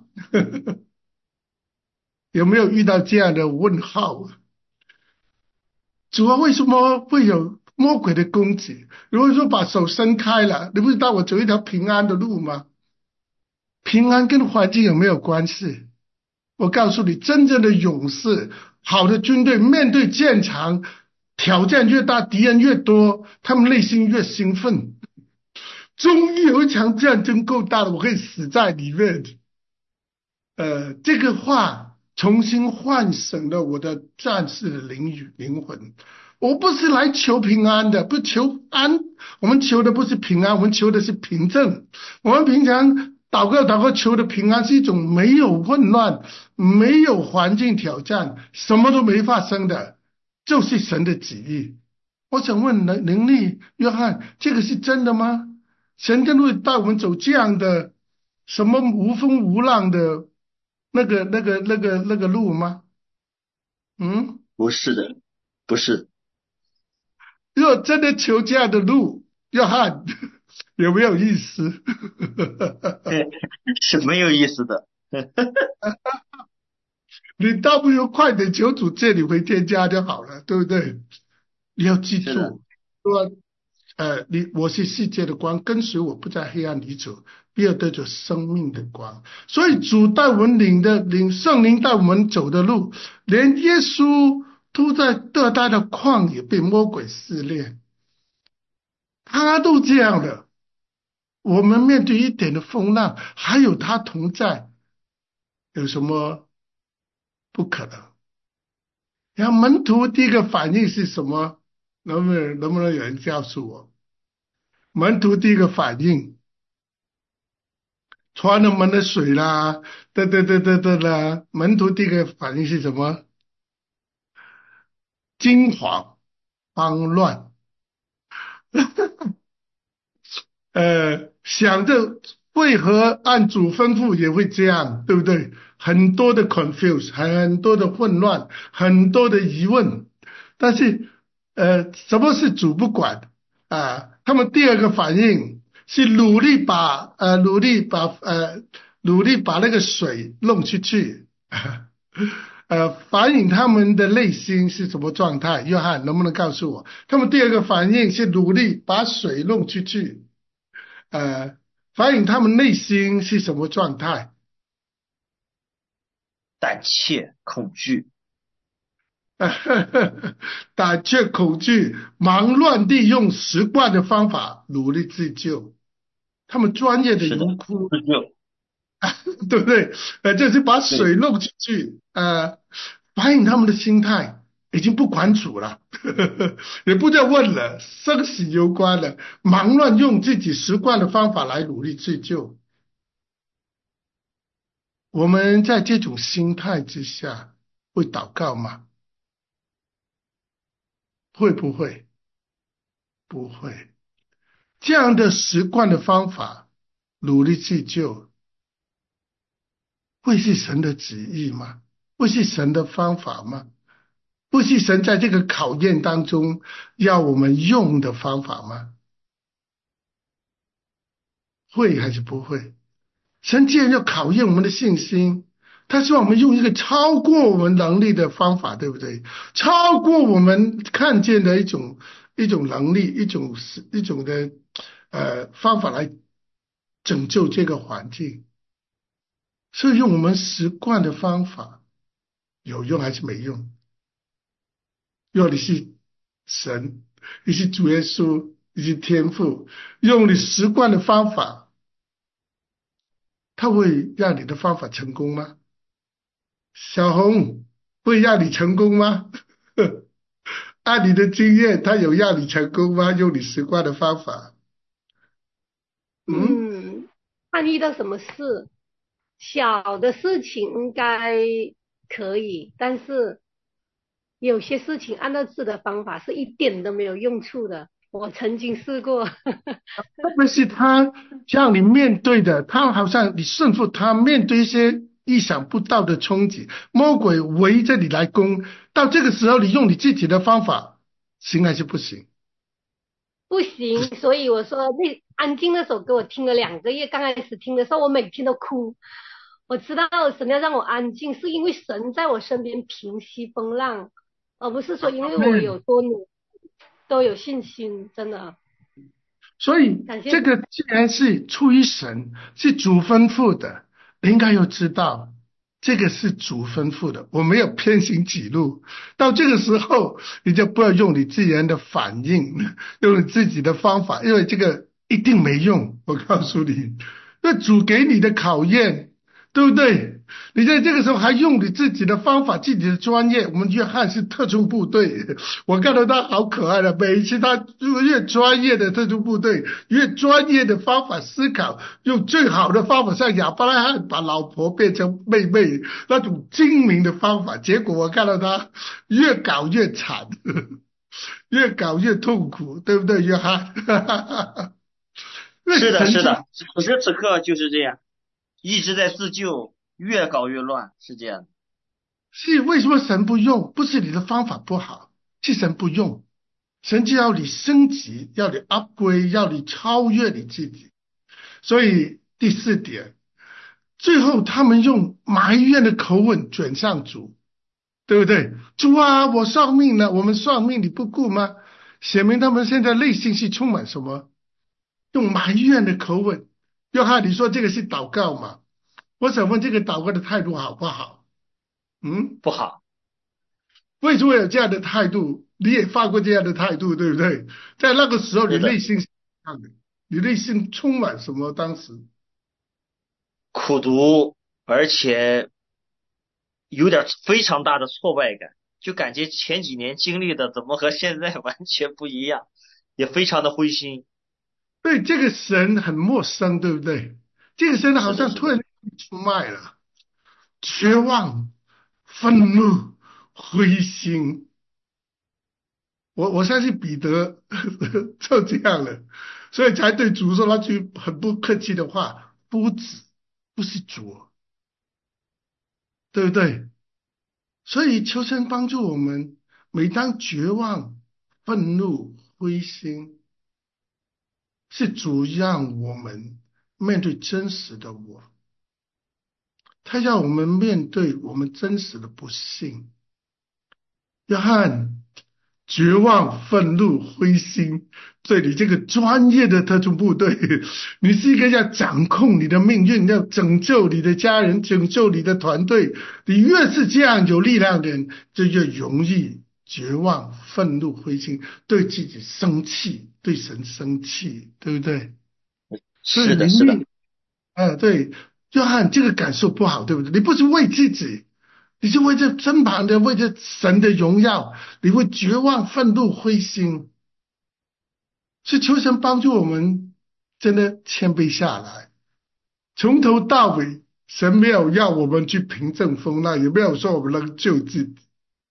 有没有遇到这样的问号？主啊，为什么会有魔鬼的攻击？如果说把手伸开了，你不知道我走一条平安的路吗？平安跟环境有没有关系？我告诉你，真正的勇士，好的军队面对战场，挑战越大，敌人越多，他们内心越兴奋。终于有一场战争够大了，我可以死在里面。呃，这个话重新唤醒了我的战士的灵与灵魂。我不是来求平安的，不求安，我们求的不是平安，我们求的是平正。我们平常祷告祷告求的平安是一种没有混乱、没有环境挑战、什么都没发生的，就是神的旨意。我想问能能力约翰，这个是真的吗？神真的会带我们走这样的什么无风无浪的那个、那个、那个、那个路吗？嗯， 不是的，不是。 若真的求这样的路，约翰有没有意思？ 是没有意思的。 你倒不如快点求主借你回天家就好了，对不对？你要记是的， 住，说，呃，你我是世界的光，跟随我不在黑暗里走，必要得着生命的光。所以主带我们领的领圣灵带我们走的路，连耶稣都在各大的旷野被魔鬼试炼，他都这样的。我们面对一点的风浪，还有他同在，有什么不可能？然后门徒第一个反应是什么？能不能能不能有人告诉我？门徒第一个反应，穿了门的水啦，对对对对对啦。门徒第一个反应是什么？惊慌、慌乱。呃，想着为何按主吩咐也会这样，对不对？很多的 confuse，很多的混乱，很多的疑问。但是，呃，什么是主不管啊？他们第二个反应是努力把呃努力把呃努力把那个水弄出去。呃，反映他们的内心是什么状态？约翰能不能告诉我？他们第二个反应是努力把水弄出去。呃，反映他们内心是什么状态？ 胆怯、恐惧。 胆怯、恐惧，忙乱地用习惯的方法努力自救。他们专业的是的， 油库， 自救。 对不对？呃，就是把对， 水弄进去，呃，反映他们的心态已经不管主了，也不再问了，生死攸关了，忙乱用自己习惯的方法来努力自救。我们在这种心态之下会祷告吗？会不会？不会。这样的习惯的方法努力自救，会是神的旨意吗？会是神的方法吗？会是神在这个考验当中要我们用的方法吗？会还是不会？神既然要考验我们的信心，他希望我们用一个超过我们能力的方法，对不对？超过我们看见的一种一种能力，一种一种的呃方法来拯救这个环境。所以用我们习惯的方法有用还是没用？如果你是神，你是主耶稣，你是天父，用你习惯的方法， 他会让你的方法成功吗？小红会让你成功吗？按你的经验，他有让你成功吗？用你习惯的方法？嗯， 嗯，看遇到什么事，小的事情应该可以，但是有些事情按照自己的方法是一点都没有用处的。我曾经试过。 特别是他让你面对的，他好像你顺服他，面对一些意想不到的冲击，魔鬼围着你来攻，到这个时候你用你自己的方法，行还是不行？ 不行，所以我说那安静那首歌我听了两个月，刚开始听的时候我每天都哭。我知道神要让我安静，是因为神在我身边平息风浪，而不是说因为我有嗯， 多努都有信心，真的所以感谢主。 这个既然是出于神，是主吩咐的，你应该要知道，这个是主吩咐的，我没有偏行己路。到这个时候，你就不要用你自然的反应，用你自己的方法，因为这个一定没用。我告诉你，那主给你的考验，对不对？你在这个时候还用你自己的方法、自己的专业。我们约翰是特种部队，我看到他好可爱的，每一次他越专业的特种部队，越专业的方法思考，用最好的方法，像亚伯拉罕把老婆变成妹妹那种精明的方法，结果我看到他越搞越惨，越搞越痛苦，对不对，约翰？因为是的， 神知是的，此时此刻就是这样，一直在自救，越搞越乱，是这样的。 是为什么神不用？不是你的方法不好，是神不用。神就要你升级，要你 upgrade，要你超越你自己。所以第四点，最后他们用埋怨的口吻转向主，对不对？主啊，我丧命了，我们丧命你不顾吗？显明他们现在内心是充满什么？用埋怨的口吻。约翰，你说这个是祷告吗？我想问这个祷告的态度好不好？嗯？ 不好。 为什么有这样的态度？你也犯过这样的态度，对不对？在那个时候，你是的， 内心是怎样的？你内心充满什么？当时苦读，而且有点非常大的挫败感，就感觉前几年经历的怎么和现在完全不一样，也非常的灰心。 对这个神很陌生，对不对？这个神好是的，是的， 像突然出卖了，绝望、愤怒、灰心。我我相信彼得就这样了，所以才对主说那句很不客气的话：夫子，不是主，对不对？所以求神帮助我们，每当绝望、愤怒、灰心，是主让我们面对真实的我，他让我们面对我们真实的不幸。约翰，绝望、愤怒、灰心，对你这个专业的特种部队，你是一个要掌控你的命运、要拯救你的家人、拯救你的团队。你越是这样有力量的人，就越容易绝望、愤怒、灰心，对自己生气，对神生气，对不对？所以是的， 你命， 是的， 啊，对，约翰这个感受不好，对不对？你不是为自己。你是为着身旁的，为着神的荣耀，你会绝望、愤怒、灰心。是求神帮助我们，真的谦卑下来。从头到尾，神没有要我们去平正风浪，也没有说我们能救自己。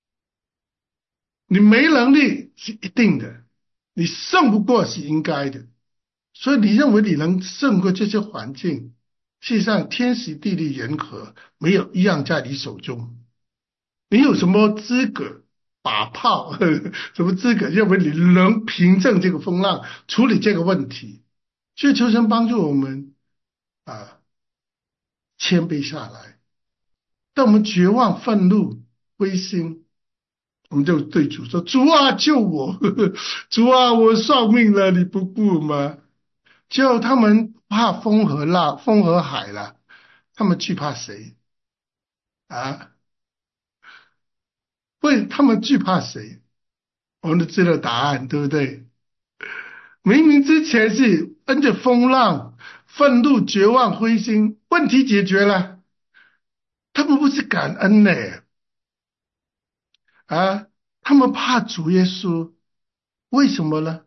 你没能力是一定的，你胜不过是应该的。所以你认为你能胜过这些环境，事实上天时地利人和没有一样在你手中。你有什么资格把炮？呵呵什么资格认为你能平正这个风浪，处理这个问题？所以求神帮助我们啊，谦卑下来。当我们绝望、愤怒、灰心，我们就对主说：主啊，救我！呵呵主啊，我丧命了，你不顾吗？结果他们怕风和浪，风和海了，他们惧怕谁啊？为他们惧怕谁？我们都知道答案，对不对？明明之前是跟着风浪， 愤怒、绝望、灰心，问题解决了，他们不是感恩呢？啊，他们怕主耶稣，为什么呢？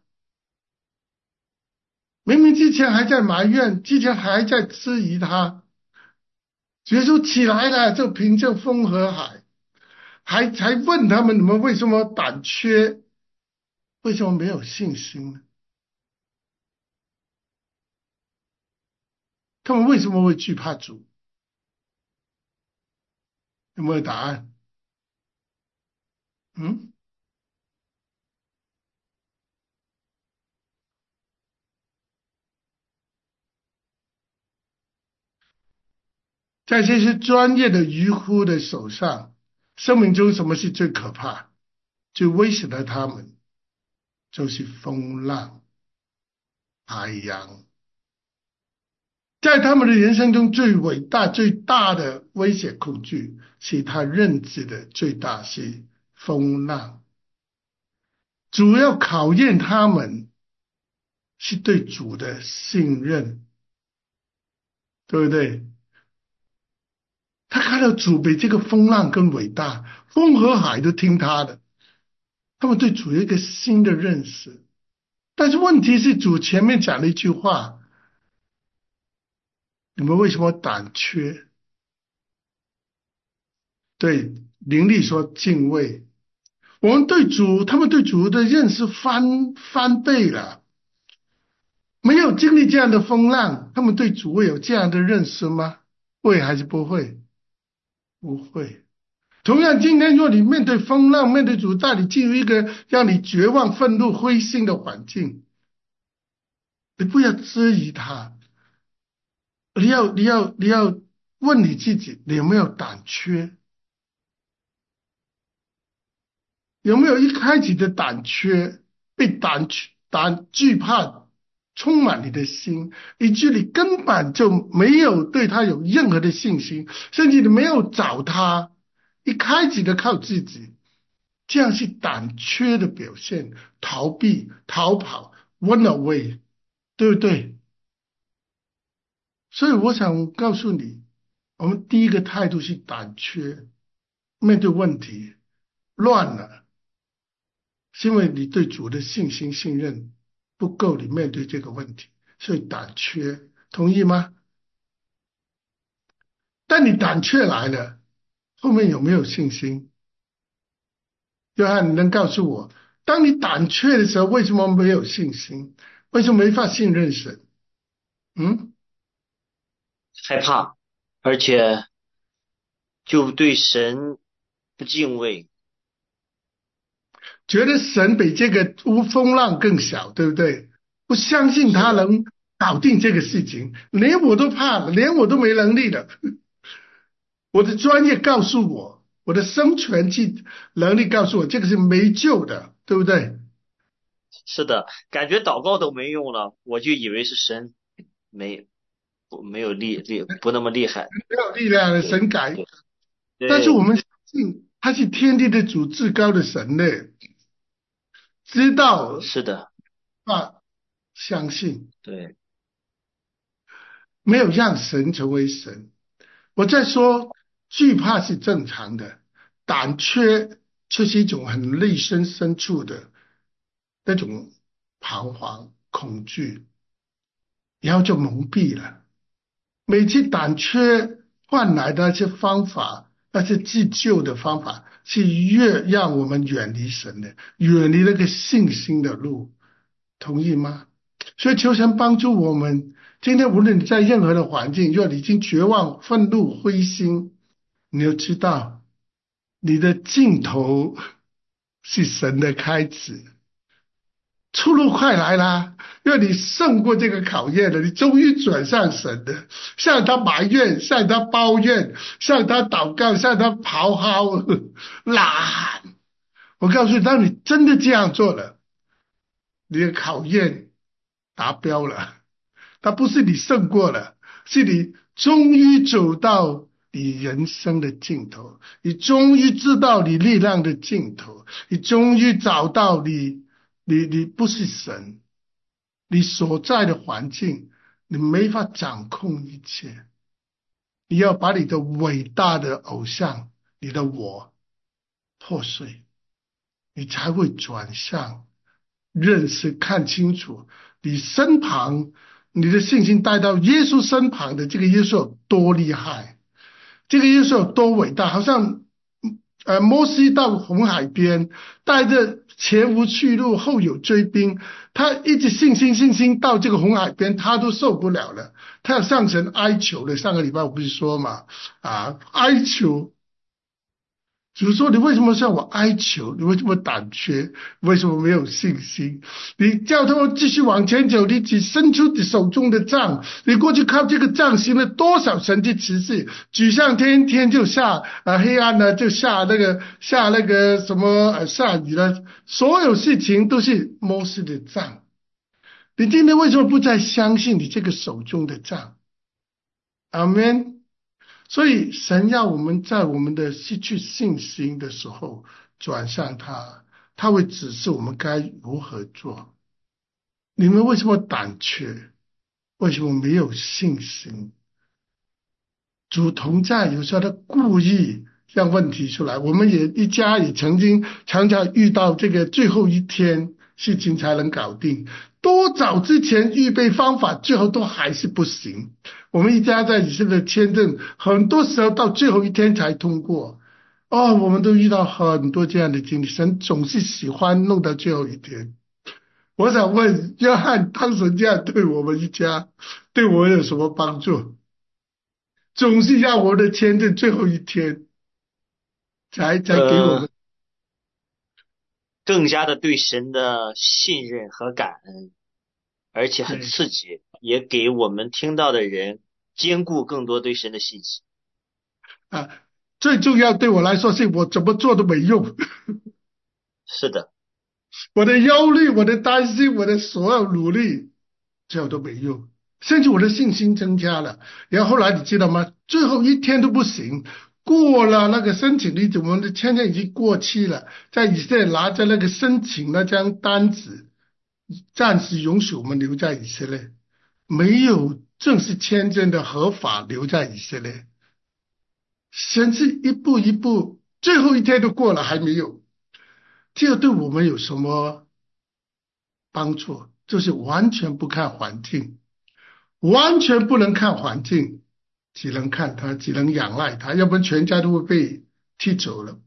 明明之前还在埋怨，之前还在质疑他，主耶稣起来了就平静风和海，还才问他们你们为什么胆怯，为什么没有信心呢？他们为什么会惧怕主？有没有答案？嗯，在这些专业的渔夫的手上，生命中什么是最可怕、最危险的？他们就是风浪、海洋。在他们的人生中最伟大、最大的危险恐惧，是他认知的最大是风浪。主要考验他们是对主的信任，对不对？他看到主比这个风浪更伟大，风和海都听他的，他们对主有一个新的认识。但是问题是，主前面讲了一句话：你们为什么胆怯？对灵力说敬畏。我们对主，他们对主的认识翻翻倍了。没有经历这样的风浪，他们对主会有这样的认识吗？会还是不会？不会。同样，今天若你面对风浪，面对主带你进入一个让你绝望、愤怒、灰心的环境，你不要质疑他，你要你要你要问你自己，你有没有胆怯？有没有一开始的胆怯，被胆胆惧怕充满你的心，以至于你根本就没有对他有任何的信心，甚至你没有找他，一开始的靠自己，这样是胆怯的表现，逃避、逃跑 ，run away， 对不对？所以我想告诉你，我们第一个态度是胆怯，面对问题乱了。是因为你对主的信心信任不够，你面对这个问题，所以胆怯，同意吗？但你胆怯来了，后面有没有信心？约翰，你能告诉我，当你胆怯的时候，为什么没有信心？为什么没法信任神？嗯， 害怕，而且就对神不敬畏。 觉得神比这个乌风浪更小，对不对？不相信他能搞定这个事情，连我都怕了，连我都没能力了。我的专业告诉我，我的生存技能力告诉我，这个是没救的，对不对？ 是的，感觉祷告都没用了，我就以为是神没不没有力力不那么厉害。 没有力量的对神改， 对对但是我们相信他是天地的主，至高的神呢，知道是的， 啊，相信对， 没有让神成为神。我在说，惧怕是正常的，胆怯却是一种很内心深处的那种彷徨、恐惧，然后就蒙蔽了。每次胆怯换来的那些方法，那些自救的方法，是越让我们远离神的，远离那个信心的路，同意吗？所以求神帮助我们。今天无论你在任何的环境，若你已经绝望、愤怒、灰心，你要知道，你的尽头是神的开始。出路快来啦！因为你胜过这个考验了，你终于转向神了，向他埋怨，向他抱怨，向他祷告，向他咆哮懒。我告诉你，当你真的这样做了，你的考验达标了。它不是你胜过了，是你终于走到你人生的尽头，你终于知道你力量的尽头，你终于找到你。你你不是神，你所在的环境， 你没法掌控一切。你要把你的伟大的偶像，你的我破碎，你才会转向认识看清楚你身旁，你的信心带到耶稣身旁的这个耶稣有多厉害，这个耶稣有多伟大。好像呃，摩西到红海边，带着前无去路后有追兵，他一直信心信心到这个红海边，他都受不了了，他要上神哀求了。上个礼拜我不是说嘛，啊，哀求主说，你为什么向我哀求？你为什么胆怯？为什么没有信心？你叫他们继续往前走，你只伸出你手中的杖，你过去靠这个杖行了多少神迹奇事？举上天，天就下呃黑暗呢，就下那个下那个什么呃下雨了，所有事情都是摩西的杖。你今天为什么不再相信你这个手中的杖？阿们。所以神要我们在我们的失去信心的时候转向他，他会指示我们该如何做。你们为什么胆怯？为什么没有信心？主同在，有时候他故意让问题出来。我们也一家也曾经常常遇到这个最后一天事情才能搞定，多早之前预备方法，最后都还是不行。我们一家在以色列签证，很多时候到最后一天才通过。哦，我们都遇到很多这样的经历，神总是喜欢弄到最后一天。我想问约翰，当神这样对我们一家，对我有什么帮助？总是让我们的签证最后一天才才给我们、呃、 更加的对神的信任和感恩，而且很刺激，也给我们听到的人兼顾更多对神的信息啊。最重要对我来说是我怎么做都没用。 是的， 我的忧虑，我的担心，我的所有努力最后都没用，甚至我的信心增加了。然后后来你知道吗？最后一天都不行，过了那个申请日子，我们的签证已经过期了，在以色列拿着那个申请那张单子，暂时允许我们留在以色列，没有正式签证的合法留在以色列。甚至一步一步，最后一天都过了还没有。这个对我们有什么帮助？就是完全不看环境，完全不能看环境，只能看他，只能仰赖他，要不然全家都会被踢走了。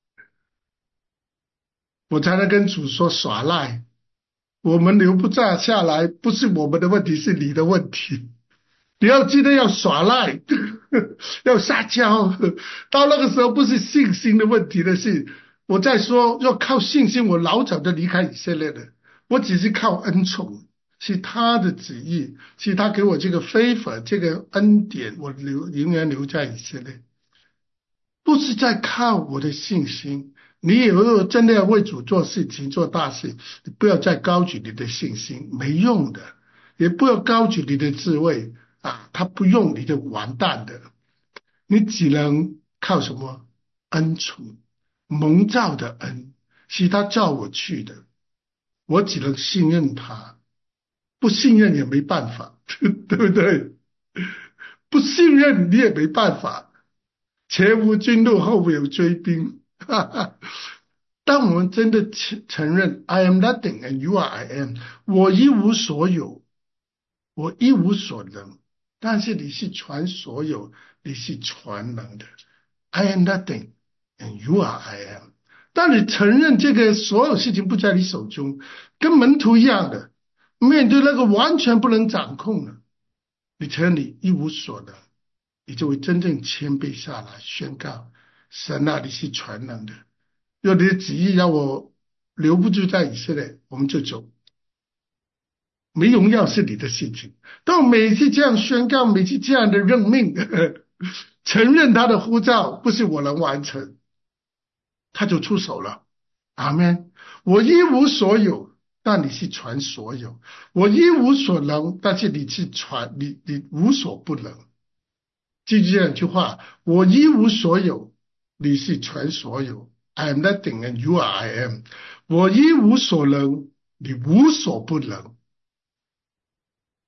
我才能跟主说耍赖，我们留不下下来，不是我们的问题，是你的问题。你要记得要耍赖，要撒娇，到那个时候不是信心的问题的是，我在说要靠信心，我老早就离开以色列了，我只是靠恩宠，是他的旨意，是他给我这个favor，这个恩典，我留永远留在以色列，不是在靠我的信心。你也如果真的要为主做事情做大事，你不要再高举你的信心，没用的，也不要高举你的智慧啊，他不用你就完蛋的。你只能靠什么？恩宠，蒙召的恩，是他叫我去的，我只能信任他，不信任也没办法，对不对？不信任你也没办法，前无军路后有追兵。当我们真的承认 I am nothing and you are I am， 我一无所有，我一无所能，但是你是全所有，你是全能的。 I am nothing and you are I am。 当你承认这个所有事情不在你手中，跟门徒一样的，面对那个完全不能掌控的，你承认你一无所能，你就会真正谦卑下来，宣告神啊，你是全能的，有你的旨意让我留不住在以色列，我们就走，没荣耀是你的事情。当我每次这样宣告，每次这样的任命，呵呵，承认他的呼召不是我能完成，他就出手了。阿们。我一无所有，但你是全所有，我一无所能，但是你是全，你你无所不能。记住这两句话，我一无所有，你是全所有。 I am nothing and you are I am。 我一无所能，你无所不能。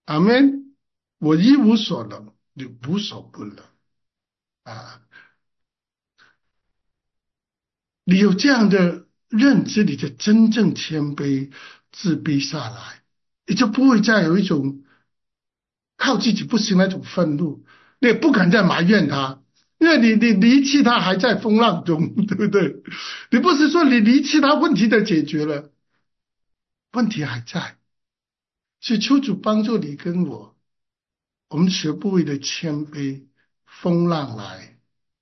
阿们。我一无所能，你无所不能啊！你有这样的认知，你就真正谦卑、自卑下来，你就不会再有一种靠自己不行那种愤怒，你也不敢再埋怨他，因为你你离弃他还在风浪中，对不对？你不是说你离弃他，问题就解决了，问题还在。所以求主帮助你跟我，我们学不会的谦卑，风浪来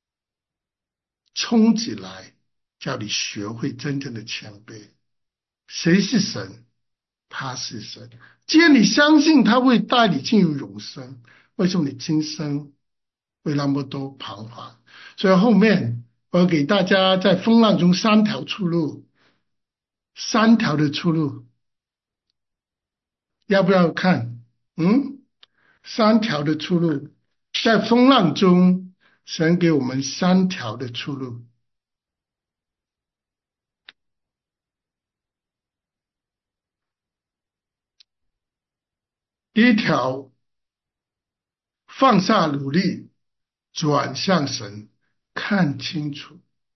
冲击来，叫你学会真正的谦卑。谁是神？他是神。既然你相信他会带你进入永生，为什么你今生会那么多彷徨？所以后面我要给大家在风浪中三条出路，三条的出路，要不要看？嗯，三条的出路，在风浪中，神给我们三条的出路。第一条，放下努力，转向神，看清楚。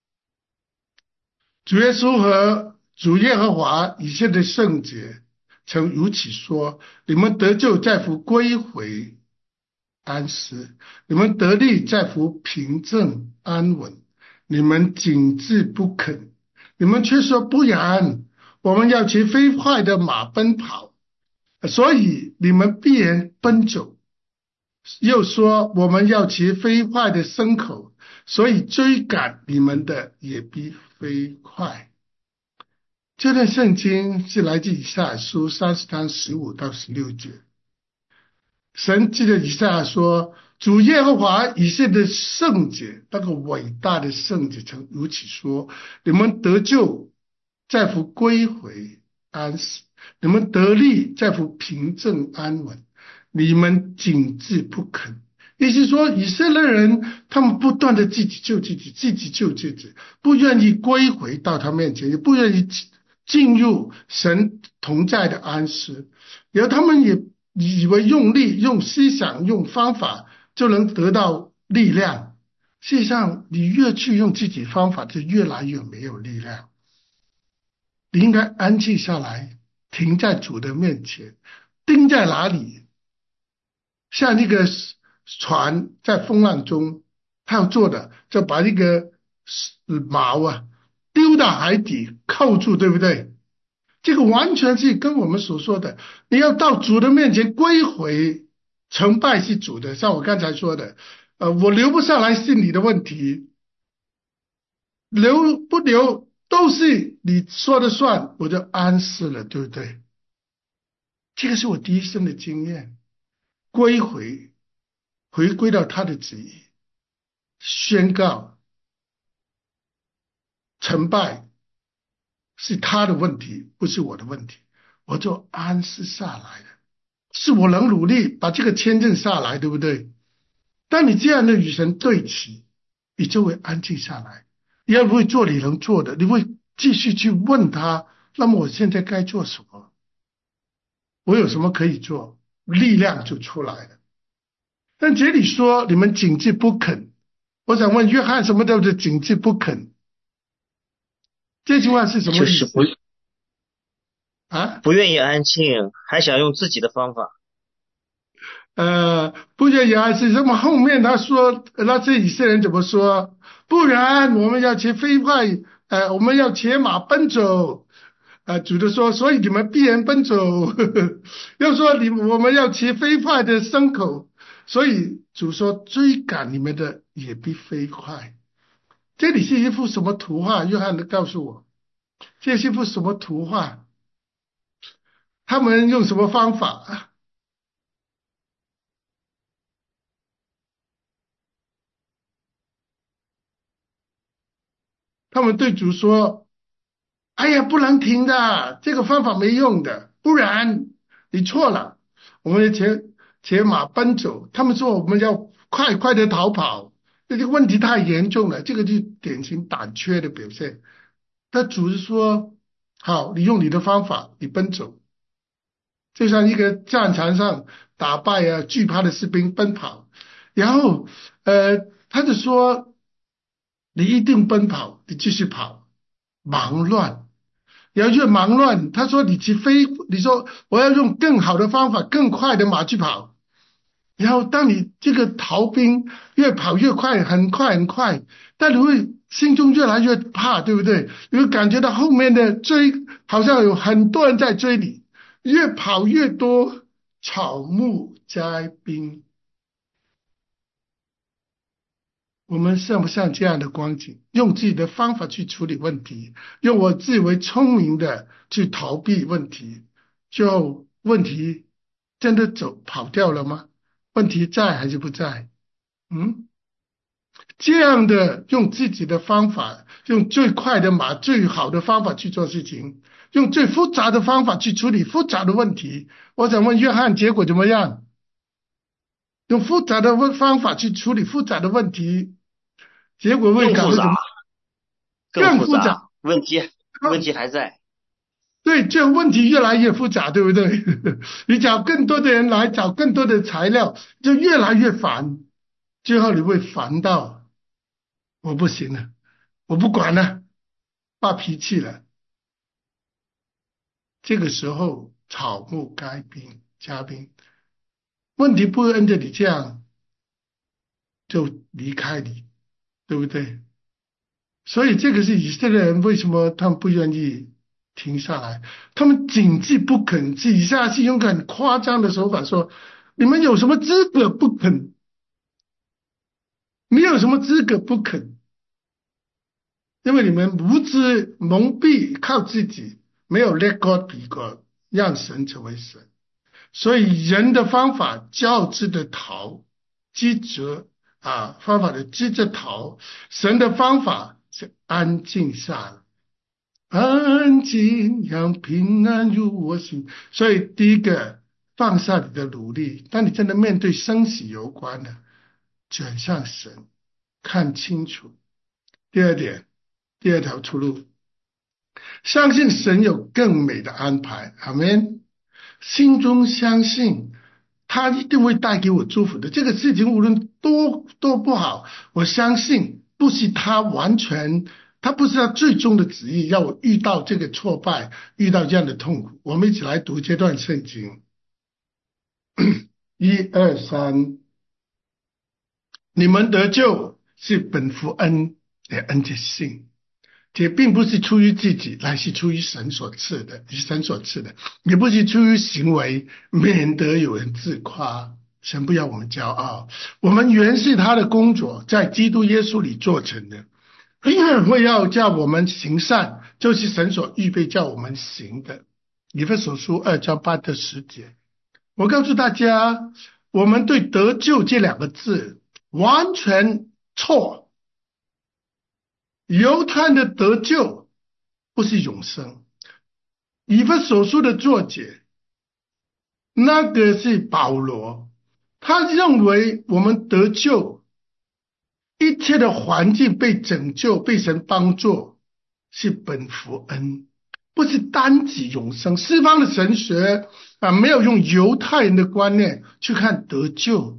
主耶稣和主耶和华以色列圣洁曾如此说：你们得救在乎归回安息，你们得力在乎平正安稳。你们紧致不肯，你们却说不然，我们要骑飞快的马奔跑，所以你们必然奔走。又说我们要骑飞快的牲口，所以追赶你们的也必飞快。这段圣经是来自以赛亚书三十章十五到十六节。神记得以赛亚说，主耶和华以色列的圣洁，那个伟大的圣洁曾如此说：你们得救在乎归回安息，你们得力在乎平正安稳。你们紧致不肯，意思说以色列人他们不断的自己救自己，自己救自己，不愿意归回到他面前，也不愿意进入神同在的安息，然后他们也以为用力、用思想、用方法就能得到力量。事实上，你越去用自己方法，就越来越没有力量。你应该安静下来，停在主的面前，钉在哪里？像那个船在风浪中，他要做的就把那个锚啊丢到海底扣住，对不对？这个完全是跟我们所说的，你要到主的面前归回，成败是主的。像我刚才说的，呃，我留不下来是你的问题，留不留都是你说的算，我就安息了，对不对？这个是我第一生的经验。归回，回归到他的旨意，宣告成败是他的问题，不是我的问题，我就安息下来了。是我能努力把这个签证下来，对不对？当你这样的与神对齐，你就会安静下来，你也不会做你能做的，你会继续去问他，那么我现在该做什么？我有什么可以做？力量就出来了。但这里说你们紧致不肯，我想问约翰，什么叫做紧致不肯？这句话是什么意思？ 就是不啊， 不愿意安静，还想用自己的方法。 呃，不愿意安静。那么后面他说，那这以色列人怎么说？不然我们要骑飞快，呃，我们要骑马奔走。啊，主的说，所以你们必然奔走。呵呵，又说你我们要骑飞快的牲口，所以主说追赶你们的也必飞快。这里是一幅什么图画？约翰告诉我，这是一幅什么图画？他们用什么方法？他们对主说：哎呀，不能停的，这个方法没用的，不然你错了，我们骑骑马奔走。他们说我们要快快的逃跑，这个问题太严重了，这个就典型胆怯的表现。但主是说，好，你用你的方法，你奔走，就像一个战场上打败啊惧怕的士兵奔跑。然后呃他就说你一定奔跑，你继续跑，忙乱。然后越忙乱，他说你去飞，你说我要用更好的方法，更快的马去跑。然后当你这个逃兵越跑越快，很快很快，但你会心中越来越怕，对不对？你会感觉到后面的追好像有很多人在追你，越跑越多，草木皆兵。我们像不像这样的光景？用自己的方法去处理问题，用我自以为聪明的去逃避问题，就问题真的走跑掉了吗？问题在还是不在？嗯，这样的用自己的方法，用最快的马、最好的方法去做事情，用最复杂的方法去处理复杂的问题。我想问约翰，结果怎么样？用复杂的方法去处理复杂的问题，结果会搞得怎么更复复杂？ 问题问题还在。 对，这个问题越来越复杂，对不对？你找更多的人来，找更多的材料，就越来越烦，最后你会烦到我不行了，我不管了，发脾气了。这个时候草木皆兵，嘉宾，问题不会跟着你这样就离开你，对不对？所以这个是以色列人为什么他们不愿意停下来，他们谨记不肯，以下是用很夸张的手法说，你们有什么资格不肯？你有什么资格不肯？因为你们无知蒙蔽，靠自己，没有 let God be God， 让神成为神。所以人的方法较之的逃，积着啊，方法的积着逃，神的方法是安静下来。安静，让平安入我心。所以第一个，放下你的努力，当你真的面对生死攸关的，转向神，看清楚。第二点，第二条出路，相信神有更美的安排。阿们。心中相信他一定会带给我祝福的。这个事情无论多多不好，我相信不是他完全，他不是他最终的旨意，让我遇到这个挫败，遇到这样的痛苦。我们一起来读这段圣经，一二三，你们得救是本乎恩，也恩之信。这并不是出于自己，乃是出于神所赐的，是神所赐的，也不是出于行为，免得有人自夸。神不要我们骄傲，我们原是他的工作，在基督耶稣里做成的，会要叫我们行善，就是神所预备叫我们行的。以弗所书二章八到十节。我告诉大家，我们对得救这两个字完全错。犹太的得救不是永生，以弗所书的作者那个是保罗，他认为我们得救，一切的环境被拯救，被神帮助，是本乎恩，不是单指永生。西方的神学啊，没有用犹太人的观念去看得救。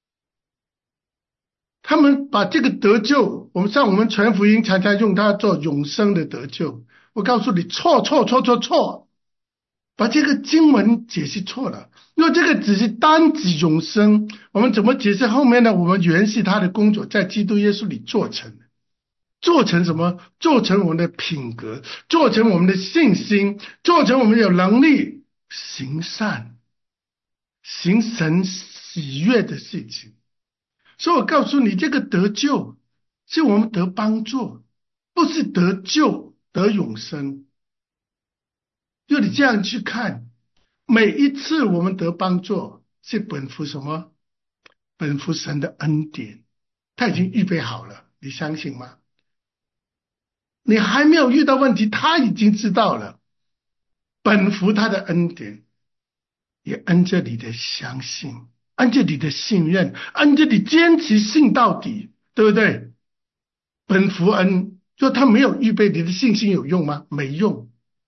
他们把这个得救，我们像我们传福音常常用它做永生的得救。我告诉你，错错错错错，把这个经文解释错了。因为这个只是单指永生，我们怎么解释后面呢？我们原是他的工作，在基督耶稣里做成，做成什么？做成我们的品格，做成我们的信心，做成我们有能力行善，行神喜悦的事情。所以我告诉你，这个得救是我们得帮助，不是得救得永生。就你这样去看，每一次我们得帮助是本乎什么？本乎神的恩典，他已经预备好了，你相信吗？你还没有遇到问题，他已经知道了，本乎他的恩典，也恩着你的相信，按着你的信任，按着你坚持信到底，对不对？本福恩，就他没有预备，你的信心有用吗？没用。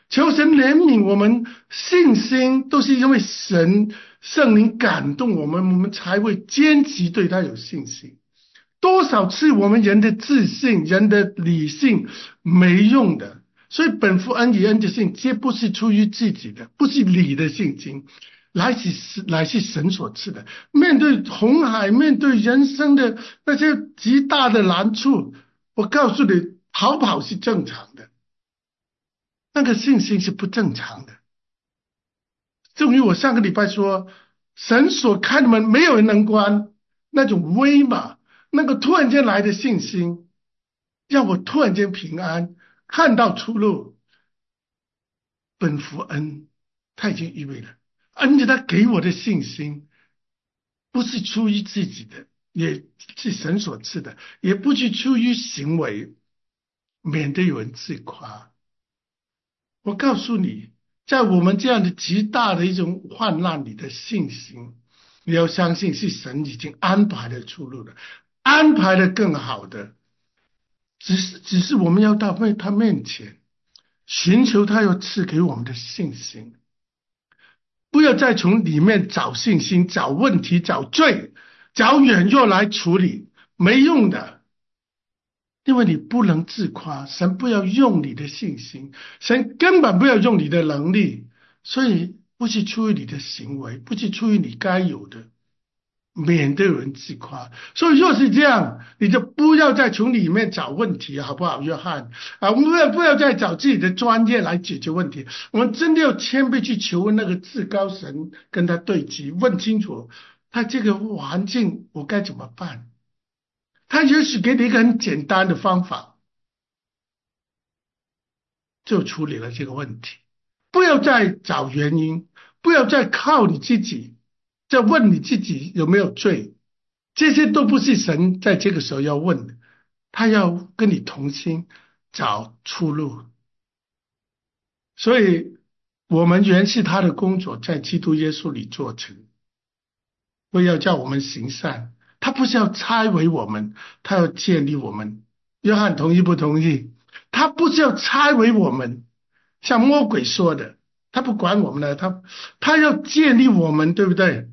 求神怜悯我们，信心都是因为神圣灵感动我们，我们才会坚持对他有信心。多少次我们人的自信、人的理性没用的，所以本乎恩与恩的信，皆不是出于自己的，不是你的信心，来是来是神所赐的。面对红海，面对人生的那些极大的难处，我告诉你，逃跑是正常的，那个信心是不正常的。正如我上个礼拜说，神所开的门没有人能关，那种威嘛，那个突然间来的信心，让我突然间平安，看到出路。本福恩他已经预备了，恩是他给我的信心，不是出于自己的，也是神所赐的，也不是出于行为，免得有人自夸。我告诉你，在我们这样的极大的一种患难里的信心，你要相信是神已经安排的出路了，安排的更好的，只是只是我们要到他面前寻求他要赐给我们的信心，不要再从里面找信心、找问题、找罪、找软弱来处理，没用的。因为你不能自夸，神不要用你的信心，神根本不要用你的能力，所以不是出于你的行为，不是出于你该有的，免得有人自夸。所以若是这样，你就不要再从里面找问题，好不好，约翰啊？我们不要不要再找自己的专业来解决问题，我们真的要谦卑去求问那个至高神，跟他对齐，问清楚他这个环境我该怎么办。他也许给你一个很简单的方法，就处理了这个问题。不要再找原因，不要再靠你自己，再问你自己有没有罪，这些都不是神在这个时候要问的，他要跟你同心找出路。所以我们原是他的工作，在基督耶稣里做成，不要叫我们行善。他不是要拆毁我们，他要建立我们。约翰同意不同意？他不是要拆毁我们，像魔鬼说的，他不管我们了，他他要建立我们，对不对？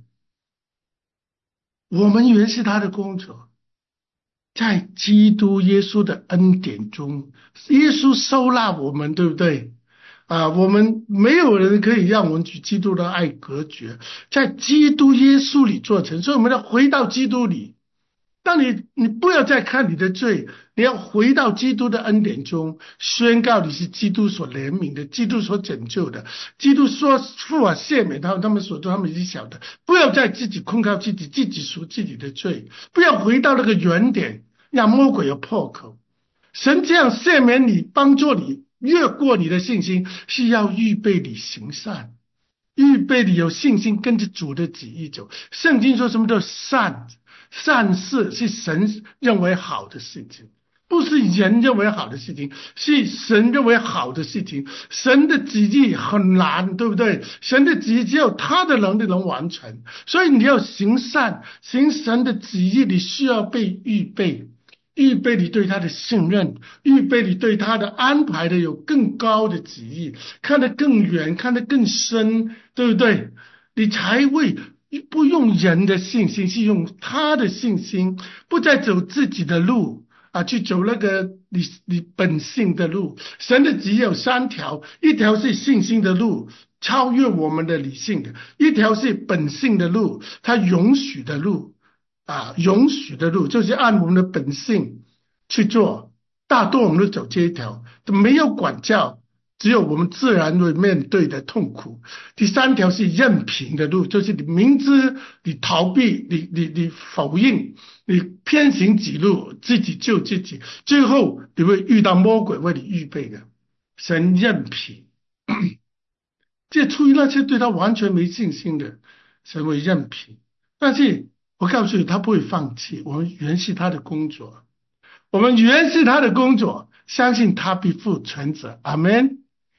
我们原是他的工作，在基督耶稣的恩典中，耶稣收纳我们，对不对？啊，我们没有人可以让我们与基督的爱隔绝，在基督耶稣里做成，所以我们要回到基督里。当你你不要再看你的罪，你要回到基督的恩典中，宣告你是基督所怜悯的，基督所拯救的，基督说父啊赦免他们，他们所做他们已经晓得，不要再自己控告自己，自己赎自己的罪，不要回到那个原点，让魔鬼有破口。神这样赦免你，帮助你越过你的信心，是要预备你行善，预备你有信心跟着主的旨意走。圣经说什么叫善？善事是神认为好的事情，不是人认为好的事情，是神认为好的事情。神的旨意很难，对不对？神的旨意只有他的能力能完成，所以你要行善，行神的旨意，你需要被预备，预备你对他的信任，预备你对他的安排的有更高的旨意，看得更远，看得更深，对不对？你才会不用人的信心，是用他的信心，不再走自己的路啊，去走那个你你本性的路。神的旨意有三条，一条是信心的路，超越我们的理性的；一条是本性的路，他允许的路啊，允许的路就是按我们的本性去做，大多我们都走这一条，没有管教，只有我们自然会面对的痛苦。第三条是任凭的路，就是你明知你逃避，你你你否认，你偏行己路，自己救自己，最后你会遇到魔鬼为你预备的。神任凭，这出于那些对他完全没信心的，神会任凭。但是我告诉你，他不会放弃，我们原是他的工作，我们原是他的工作，相信他必负全责。阿们。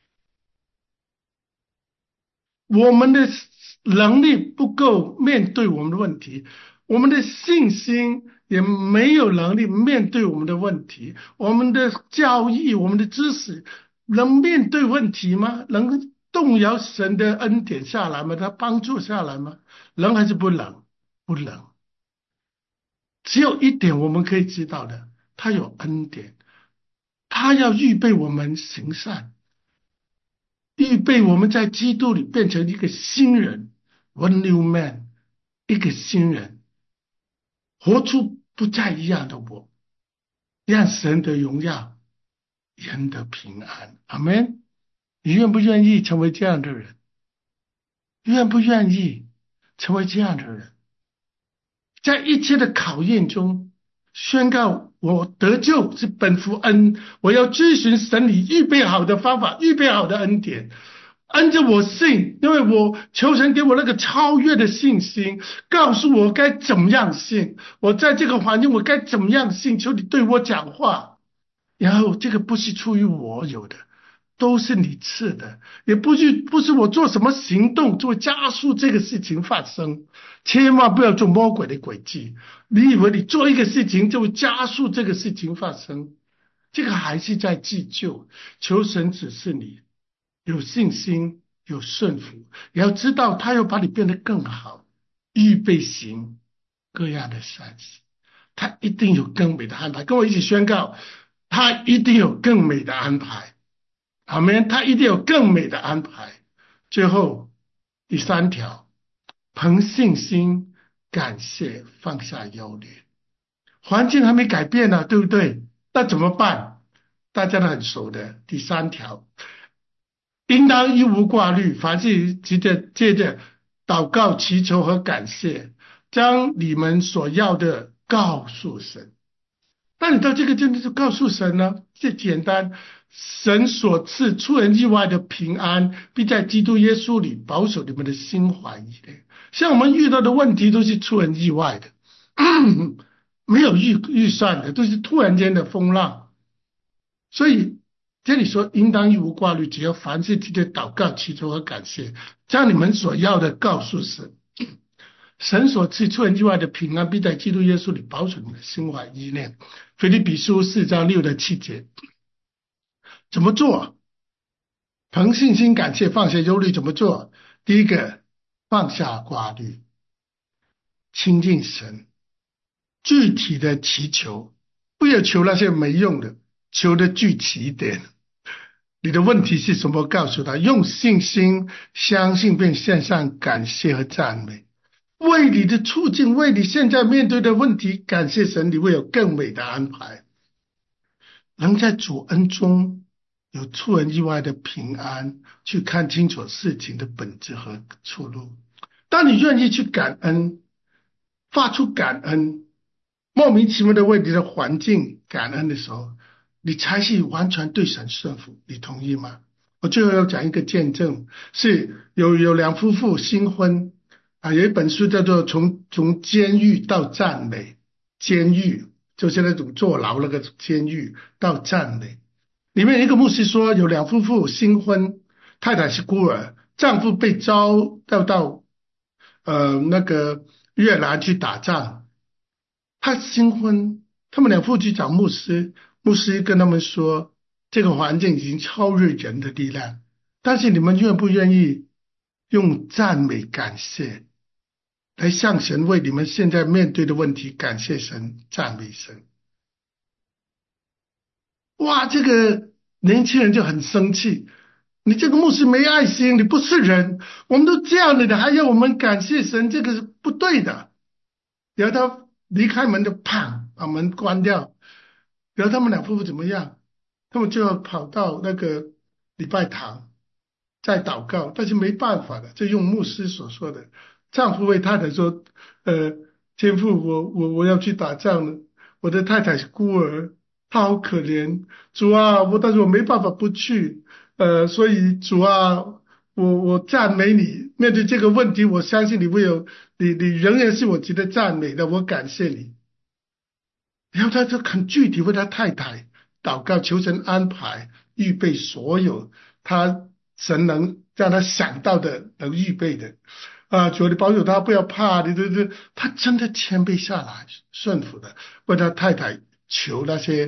我们的能力不够面对我们的问题，我们的信心也没有能力面对我们的问题，我们的教义，我们的知识能面对问题吗？能动摇神的恩典下来吗？他帮助下来吗？能还是不能？不能。只有一点我们可以知道的，他有恩典，他要预备我们行善，预备我们在基督里变成一个新人 ，one new man， 一个新人，活出不再一样的我，让神的荣耀，人的平安。阿们。你愿不愿意成为这样的人？愿不愿意成为这样的人？在一切的考验中，宣告我得救是本乎恩，我要追寻神里预备好的方法，预备好的恩典。按着我信，因为我求神给我那个超越的信心，告诉我该怎么样信。我在这个环境，我该怎么样信？求你对我讲话。然后这个不是出于我有的，都是你赐的，也不是不是我做什么行动就会加速这个事情发生。千万不要做魔鬼的诡计，你以为你做一个事情就会加速这个事情发生，这个还是在自救。求神指示你，有信心，有顺服，也要知道他要把你变得更好，预备行各样的善事，他一定有更美的安排。跟我一起宣告，他一定有更美的安排。阿们，他一定有更美的安排。最后第三条，凭信心感谢，放下忧虑。环境还没改变呢、啊，对不对？那怎么办？大家都很熟的。第三条，应当一无挂虑，凡事接着接着祷告、祈求和感谢，将你们所要的告诉神。那你到这个真的是告诉神呢？这简单，神所赐出人意外的平安，必在基督耶稣里保守你们的心怀意念。像我们遇到的问题都是出人意外的，没有预预算的，都是突然间的风浪。所以这里说应当一无挂虑，只要凡事记得祷告、祈求和感谢，将你们所要的告诉神。神所赐出人意外的平安，必在基督耶稣里保守你们的心怀意念。腓立比书四章六到七节，怎么做？凭信心感谢，放下忧虑。怎么做？第一个，放下挂虑，亲近神，具体的祈求，不要求那些没用的，求的具体一点。你的问题是什么？告诉他，用信心相信并献上感谢和赞美。为你的处境，为你现在面对的问题，感谢神，你会有更美的安排。能在主恩中有出人意外的平安，去看清楚事情的本质和出路。当你愿意去感恩，发出感恩，莫名其妙的为你的环境感恩的时候，你才是完全对神顺服。你同意吗？我最后要讲一个见证，是有有两夫妇新婚啊，有一本书叫做从从监狱到赞美，监狱就是那种坐牢那个监狱到赞美。里面一个牧师说，有两夫妇新婚，太太是孤儿，丈夫被招调到呃那个越南去打仗，他新婚，他们两夫去找牧师，牧师跟他们说，这个环境已经超越人的力量，但是你们愿不愿意用赞美感谢来向神为你们现在面对的问题感谢神、赞美神？哇，这个年轻人就很生气，你这个牧师没爱心，你不是人，我们都这样了的，还要我们感谢神，这个是不对的。然后他离开门就砰把门关掉，然后他们两夫妇怎么样？他们就要跑到那个礼拜堂再祷告，但是没办法的，就用牧师所说的，丈夫为太太说，呃，天父，我我我要去打仗了，我的太太是孤儿，她好可怜，主啊，我但是我没办法不去，呃，所以主啊，我我赞美你，面对这个问题，我相信你会有，你你仍然是我值得赞美的，我感谢你。然后他就很具体为他太太祷告，求神安排预备所有他神能让他想到的能预备的啊，主你保佑他不要怕，你对对，他真的谦卑下来，顺服的为他太太求那些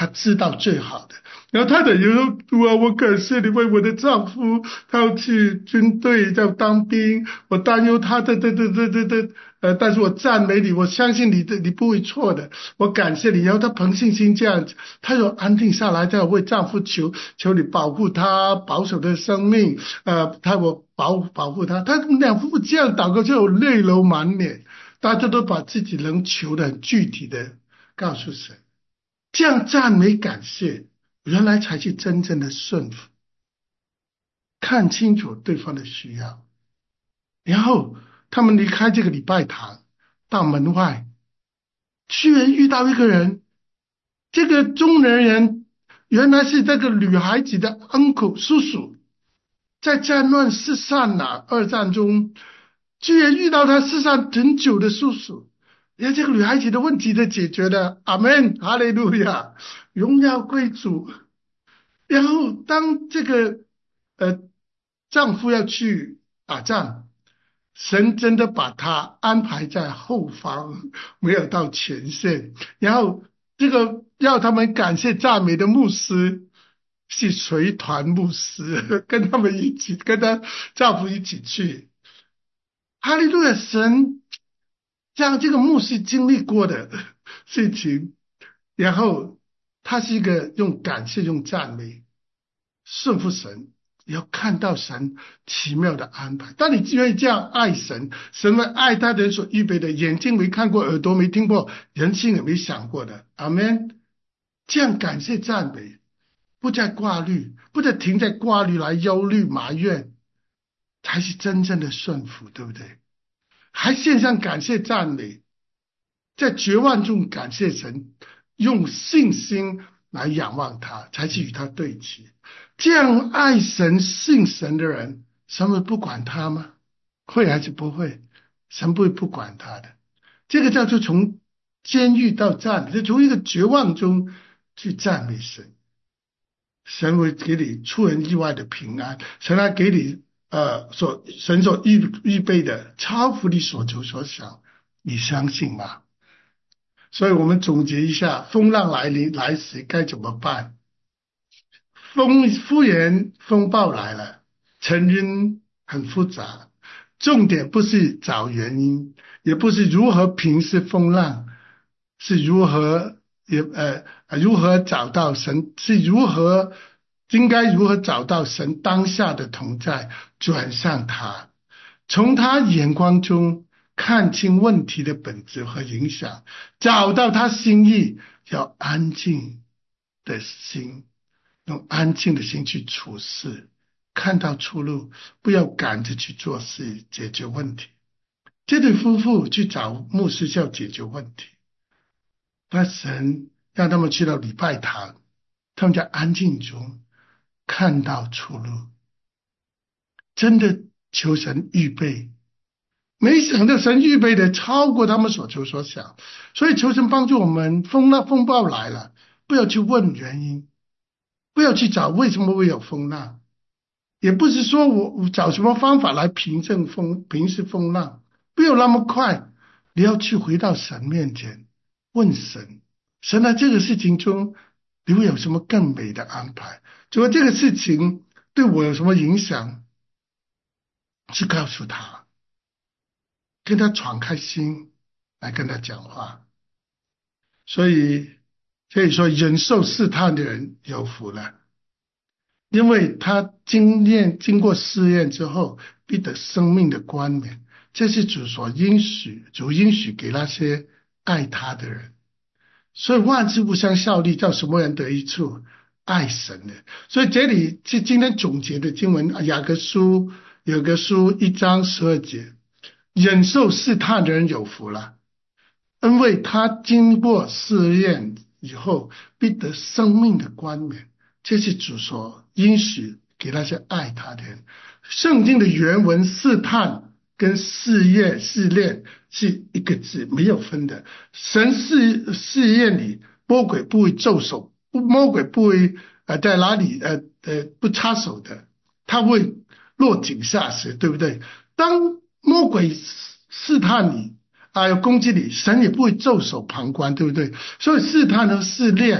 他知道最好的。然后太太有时候主啊，我感谢你为我的丈夫，他要去军队要当兵，我担忧他的的的的的的呃，但是我赞美你，我相信你的你不会错的，我感谢你。然后他凭信心这样子，他就安定下来，他为丈夫求求你保护他，保守他的生命，呃，他我保保护他。他们两夫妇这样祷告就有泪流满脸，大家都把自己能求的很具体的告诉神，这样赞美感谢，原来才是真正的顺服，看清楚对方的需要。然后他们离开这个礼拜堂，到门外，居然遇到一个人，这个中年人原来是这个女孩子的 uncle 叔叔，在战乱四散啊，二战中居然遇到他世上很久的叔叔，连这个女孩子的问题都解决了。阿们，哈利路亚，荣耀归主。然后当这个呃丈夫要去打仗，神真的把他安排在后方，没有到前线。然后这个要他们感谢赞美的牧师是随团牧师，跟他们一起，跟他丈夫一起去。哈利路亚，神让这个牧师经历过的事情，然后他是一个用感谢、用赞美顺服神，要看到神奇妙的安排。当你愿意这样爱神，神会爱他的人所预备的，眼睛没看过，耳朵没听过，人心也没想过的。阿们。这样感谢赞美，不再挂虑，不再停在挂虑来忧虑埋怨，才是真正的顺服，对不对？还献上感谢赞美，在绝望中感谢神，用信心来仰望他，才是与他对齐。这样爱神信神的人，神会不管他吗？会还是不会？神不会不管他的。这个叫做从监狱到赞美，就从一个绝望中去赞美神，神会给你出人意外的平安，神来给你呃所神所预预备的超乎你所求所想，你相信吗？所以我们总结一下，风浪来临来时该怎么办？风忽然风暴来了，成因很复杂，重点不是找原因，也不是如何平息风浪，是如何也呃如何找到神，是如何应该如何找到神当下的同在，转向他，从他眼光中看清问题的本质和影响，找到他心意，要安静的心，用安静的心去处事，看到出路，不要赶着去做事解决问题。这对夫妇去找牧师要解决问题，那神让他们去到礼拜堂，他们在安静中看到出路，真的求神预备，没想到神预备的超过他们所求所想，所以求神帮助我们，风浪风暴来了，不要去问原因，不要去找为什么会有风浪，也不是说我找什么方法来平正风平息风浪，不要那么快，你要去回到神面前问神，神在这个事情中你会有什么更美的安排，如果这个事情对我有什么影响，去告诉他，跟他敞开心来跟他讲话。所以可以说忍受试探的人有福了，因为他经验经过试验之后必得生命的冠冕，这是主所应许，主应许给那些爱他的人。所以万事互相效力，叫什么人得益处？爱神的。所以这里是今天总结的经文，雅各书有个书一章十二节，忍受试探的人有福了，因为他经过试验以后必得生命的冠冕，这是主所应许给那些爱他的人。圣经的原文试探跟试验试炼是一个字，没有分的。神试试验里，魔鬼不会咒手，魔鬼不会呃在哪里呃呃不插手的，他会落井下石，对不对？当魔鬼试探你啊，有攻击你，神也不会袖手旁观，对不对？所以试探和试炼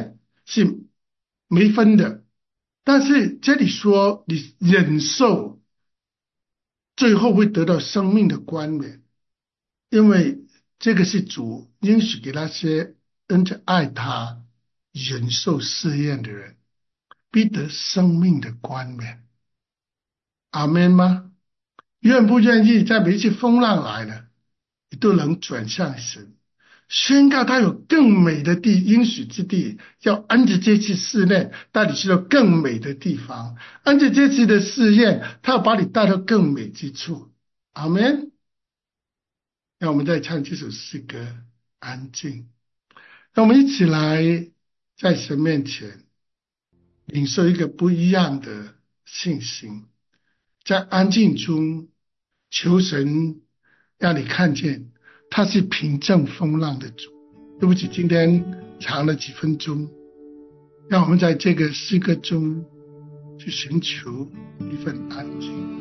是没分的。但是这里说你忍受，最后会得到生命的冠冕，因为这个是主应许给那些因着爱他忍受试验的人，必得生命的冠冕。阿们吗？愿不愿意在每一次风浪来了，你都能转向神，宣告他有更美的地，应许之地，要按着这次试炼带你去到更美的地方，按着这次的试验，他要把你带到更美之处。阿们。让我们再唱这首诗歌，安静。让我们一起来在神面前领受一个不一样的信心，在安静中求神让你看见他是平静风浪的主。对不起，今天长了几分钟，让我们在这个诗歌中去寻求一份安静。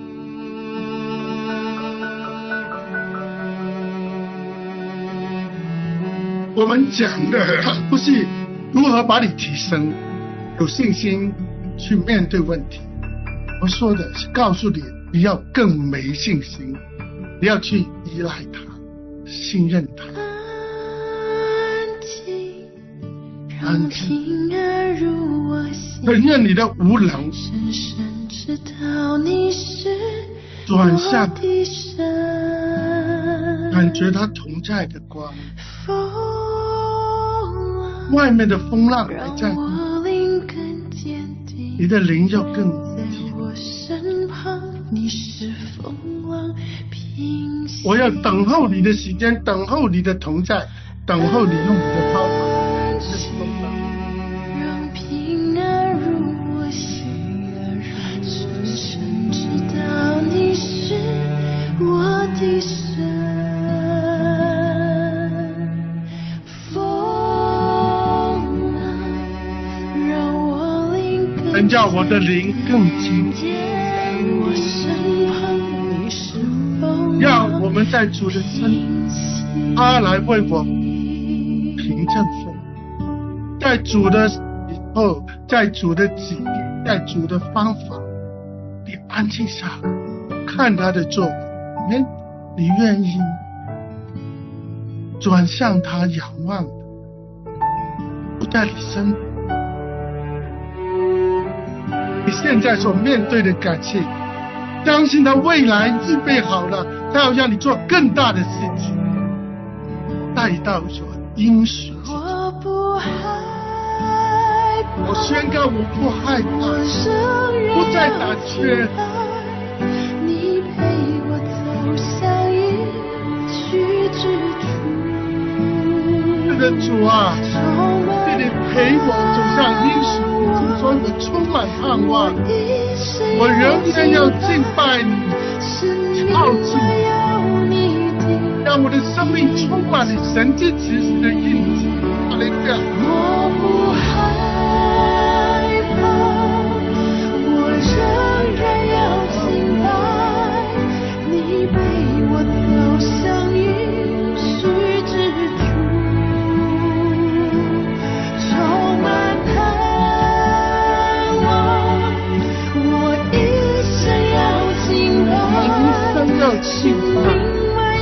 我们讲的它不是如何把你提升，有信心去面对问题，我说的是告诉你，你要更没信心，你要去依赖他，信任他。 安静，让平安入我心， 承认你的无能， 深深知道你是转向我的神， 感觉他同在的光。 风浪外面的风浪还让在， 我灵更坚定， 你的灵要更在我身旁，你是风浪平息。 我要等候你的时间，等候你的同在，等候你用你的方法。 让平安入我心，深深知道你是我的神。风浪让我灵更能叫我的灵更坚坚定，我身旁你是风浪让我们在主的身， 平息。 他来为我平正风。在主的以后，在主的旨意，在主的方法，你安静下来，看他的作为，你你愿意转向他仰望的，不在你身边。你现在所面对的感谢，相信他未来预备好了，他要让你做更大的事情，带到所应许。 我不害怕， 我宣告我不害怕，不再胆怯。 你陪我走向应许之处。 是的，主啊，是你陪我走向应许之处，所以我充满盼望。我仍然要敬拜你，靠近你，让我的生命充满了神之启示的印记。哈利路亚！ 我不害怕，我仍然要敬拜，你陪我走向应许之处，充满盼望，我一生要敬拜， 一生要敬拜。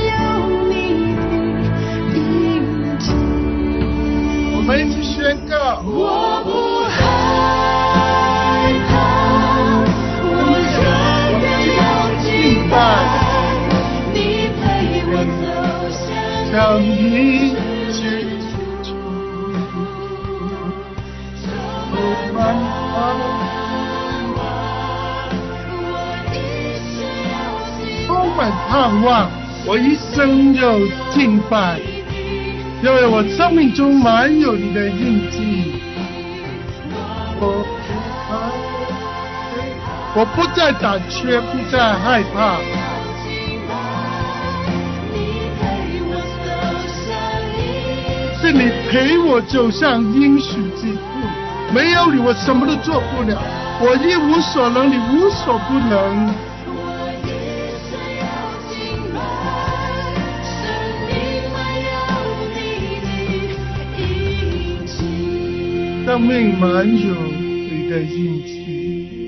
我们一起宣告， 我不害怕，我仍然要敬拜，你陪我走向你之处，充满盼望，充满盼望，我一生要敬拜。因为我生命中满有你的印记，我我不再胆怯，不再害怕。是你陪我走向应许之处，没有你我什么都做不了，我一无所能，你无所不能。让生命满有你的印记。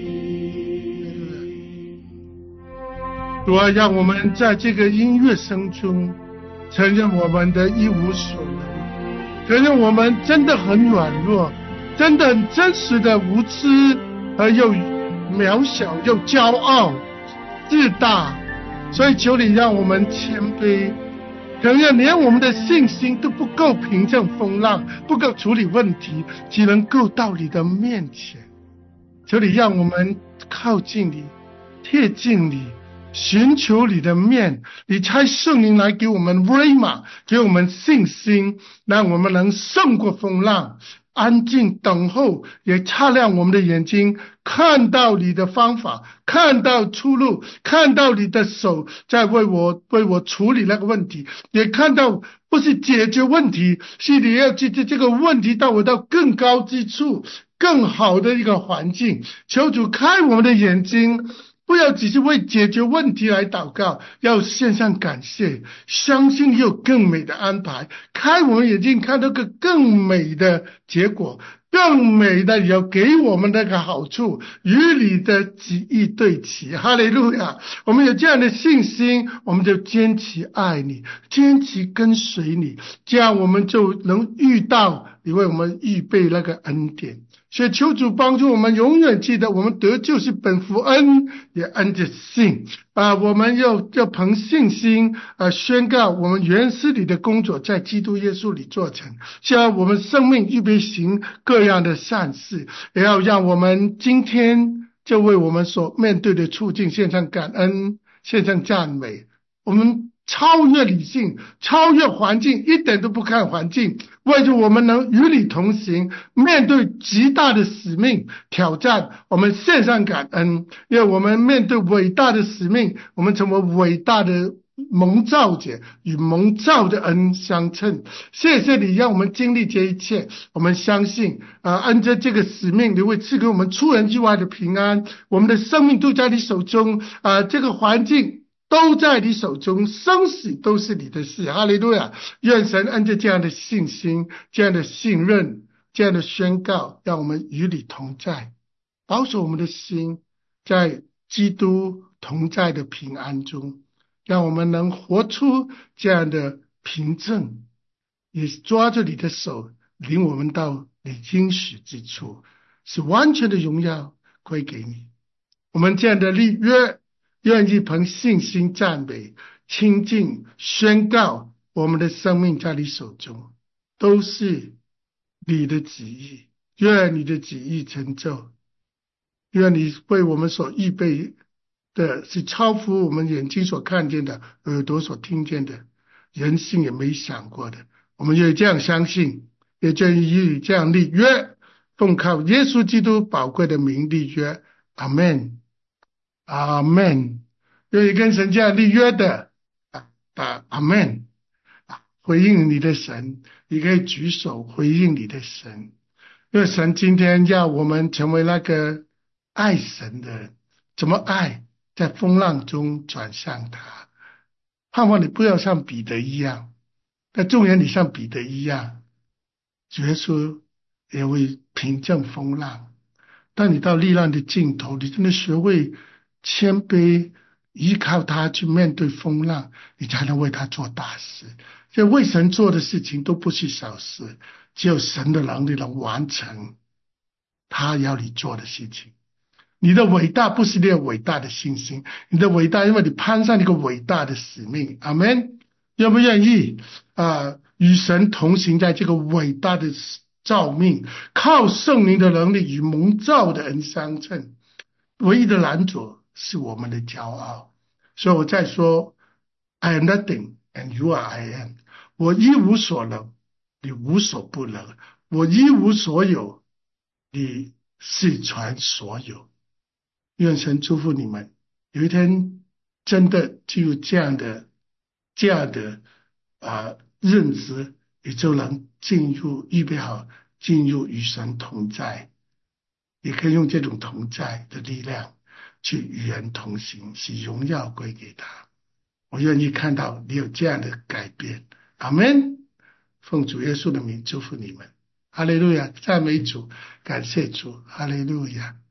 主啊，让我们在这个音乐声中承认我们的一无所能，承认我们真的很软弱，真的很真实的无知，而又渺小又骄傲自大。所以求你让我们谦卑，承认连我们的信心都不够平静风浪，不够处理问题，只能够到你的面前。求你让我们靠近你，贴近你，寻求你的面，你差圣灵来给我们威玛，给我们信心，让我们能胜过风浪，安静等候，也擦亮我们的眼睛，看到你的方法，看到出路，看到你的手在为我为我处理那个问题，也看到不是解决问题，是你要解决这个问题到我到更高之处，更好的一个环境。求主开我们的眼睛，不要只是为解决问题来祷告，要献上感谢，相信有更美的安排，开我们眼睛看到个更美的结果，更美的要给我们那个好处，与你的旨意对齐。哈利路亚！我们有这样的信心，我们就坚持爱你，坚持跟随你，这样我们就能遇到你为我们预备那个恩典。所以求主帮助我们永远记得，我们得救是本乎恩，也恩着信啊！我们要要凭信心啊宣告我们原是你的工作在基督耶稣里做成，像我们生命预备行各样的善事，也要让我们今天就为我们所面对的处境献上感恩，献上赞美。我们超越理性，超越环境，一点都不看环境，为着我们能与你同行，面对极大的使命挑战，我们献上感恩。因为我们面对伟大的使命，我们成为伟大的蒙召者，与蒙召的恩相称。谢谢你让我们经历这一切，我们相信啊，按照这个使命，你会赐给我们出人意外的平安，我们的生命都在你手中啊，这个环境都在你手中，生死都是你的事。哈利路亚！愿神按照这样的信心，这样的信任，这样的宣告，让我们与你同在，保守我们的心在基督同在的平安中，让我们能活出这样的平静，也抓着你的手领我们到你应许之处，是完全的荣耀归给你。我们这样的立约，愿意凭信心赞美、亲近、宣告，我们的生命在你手中，都是你的旨意。愿你的旨意成就，愿你为我们所预备的是超乎我们眼睛所看见的，耳朵所听见的，人心也没想过的。我们也这样相信，也愿意与你这样立约，奉靠耶稣基督宝贵的名立约。阿们。阿们。愿意跟神这样立约的啊啊阿们啊，回应你的神，你可以举手回应你的神。因为神今天要我们成为那个爱神的人，怎么爱？在风浪中转向他。盼望你不要像彼得一样，但纵然你像彼得一样，主耶稣也会平静风浪。当你到历浪的尽头，你真的学会谦卑，依靠他去面对风浪，你才能为他做大事。所以为神做的事情都不是小事，只有神的能力能完成他要你做的事情。你的伟大不是你有伟大的信心，你的伟大因为你攀上一个伟大的使命。阿们。愿不愿意啊，与神同行在这个伟大的召命，靠圣灵的能力与蒙召的恩相称。唯一的拦阻是我们的骄傲。所以我在说 I am nothing and you are I am， 我一无所能，你无所不能，我一无所有，你是全所有。愿神祝福你们，有一天真的就有这样的这样的啊认知，你就能进入预备好进入与神同在，也可以用这种同在的力量去与人同行，使荣耀归给他。我愿意看到你有这样的改变。阿们。奉主耶稣的名祝福你们。阿哈利路亚，赞美主，感谢主，哈利路亚。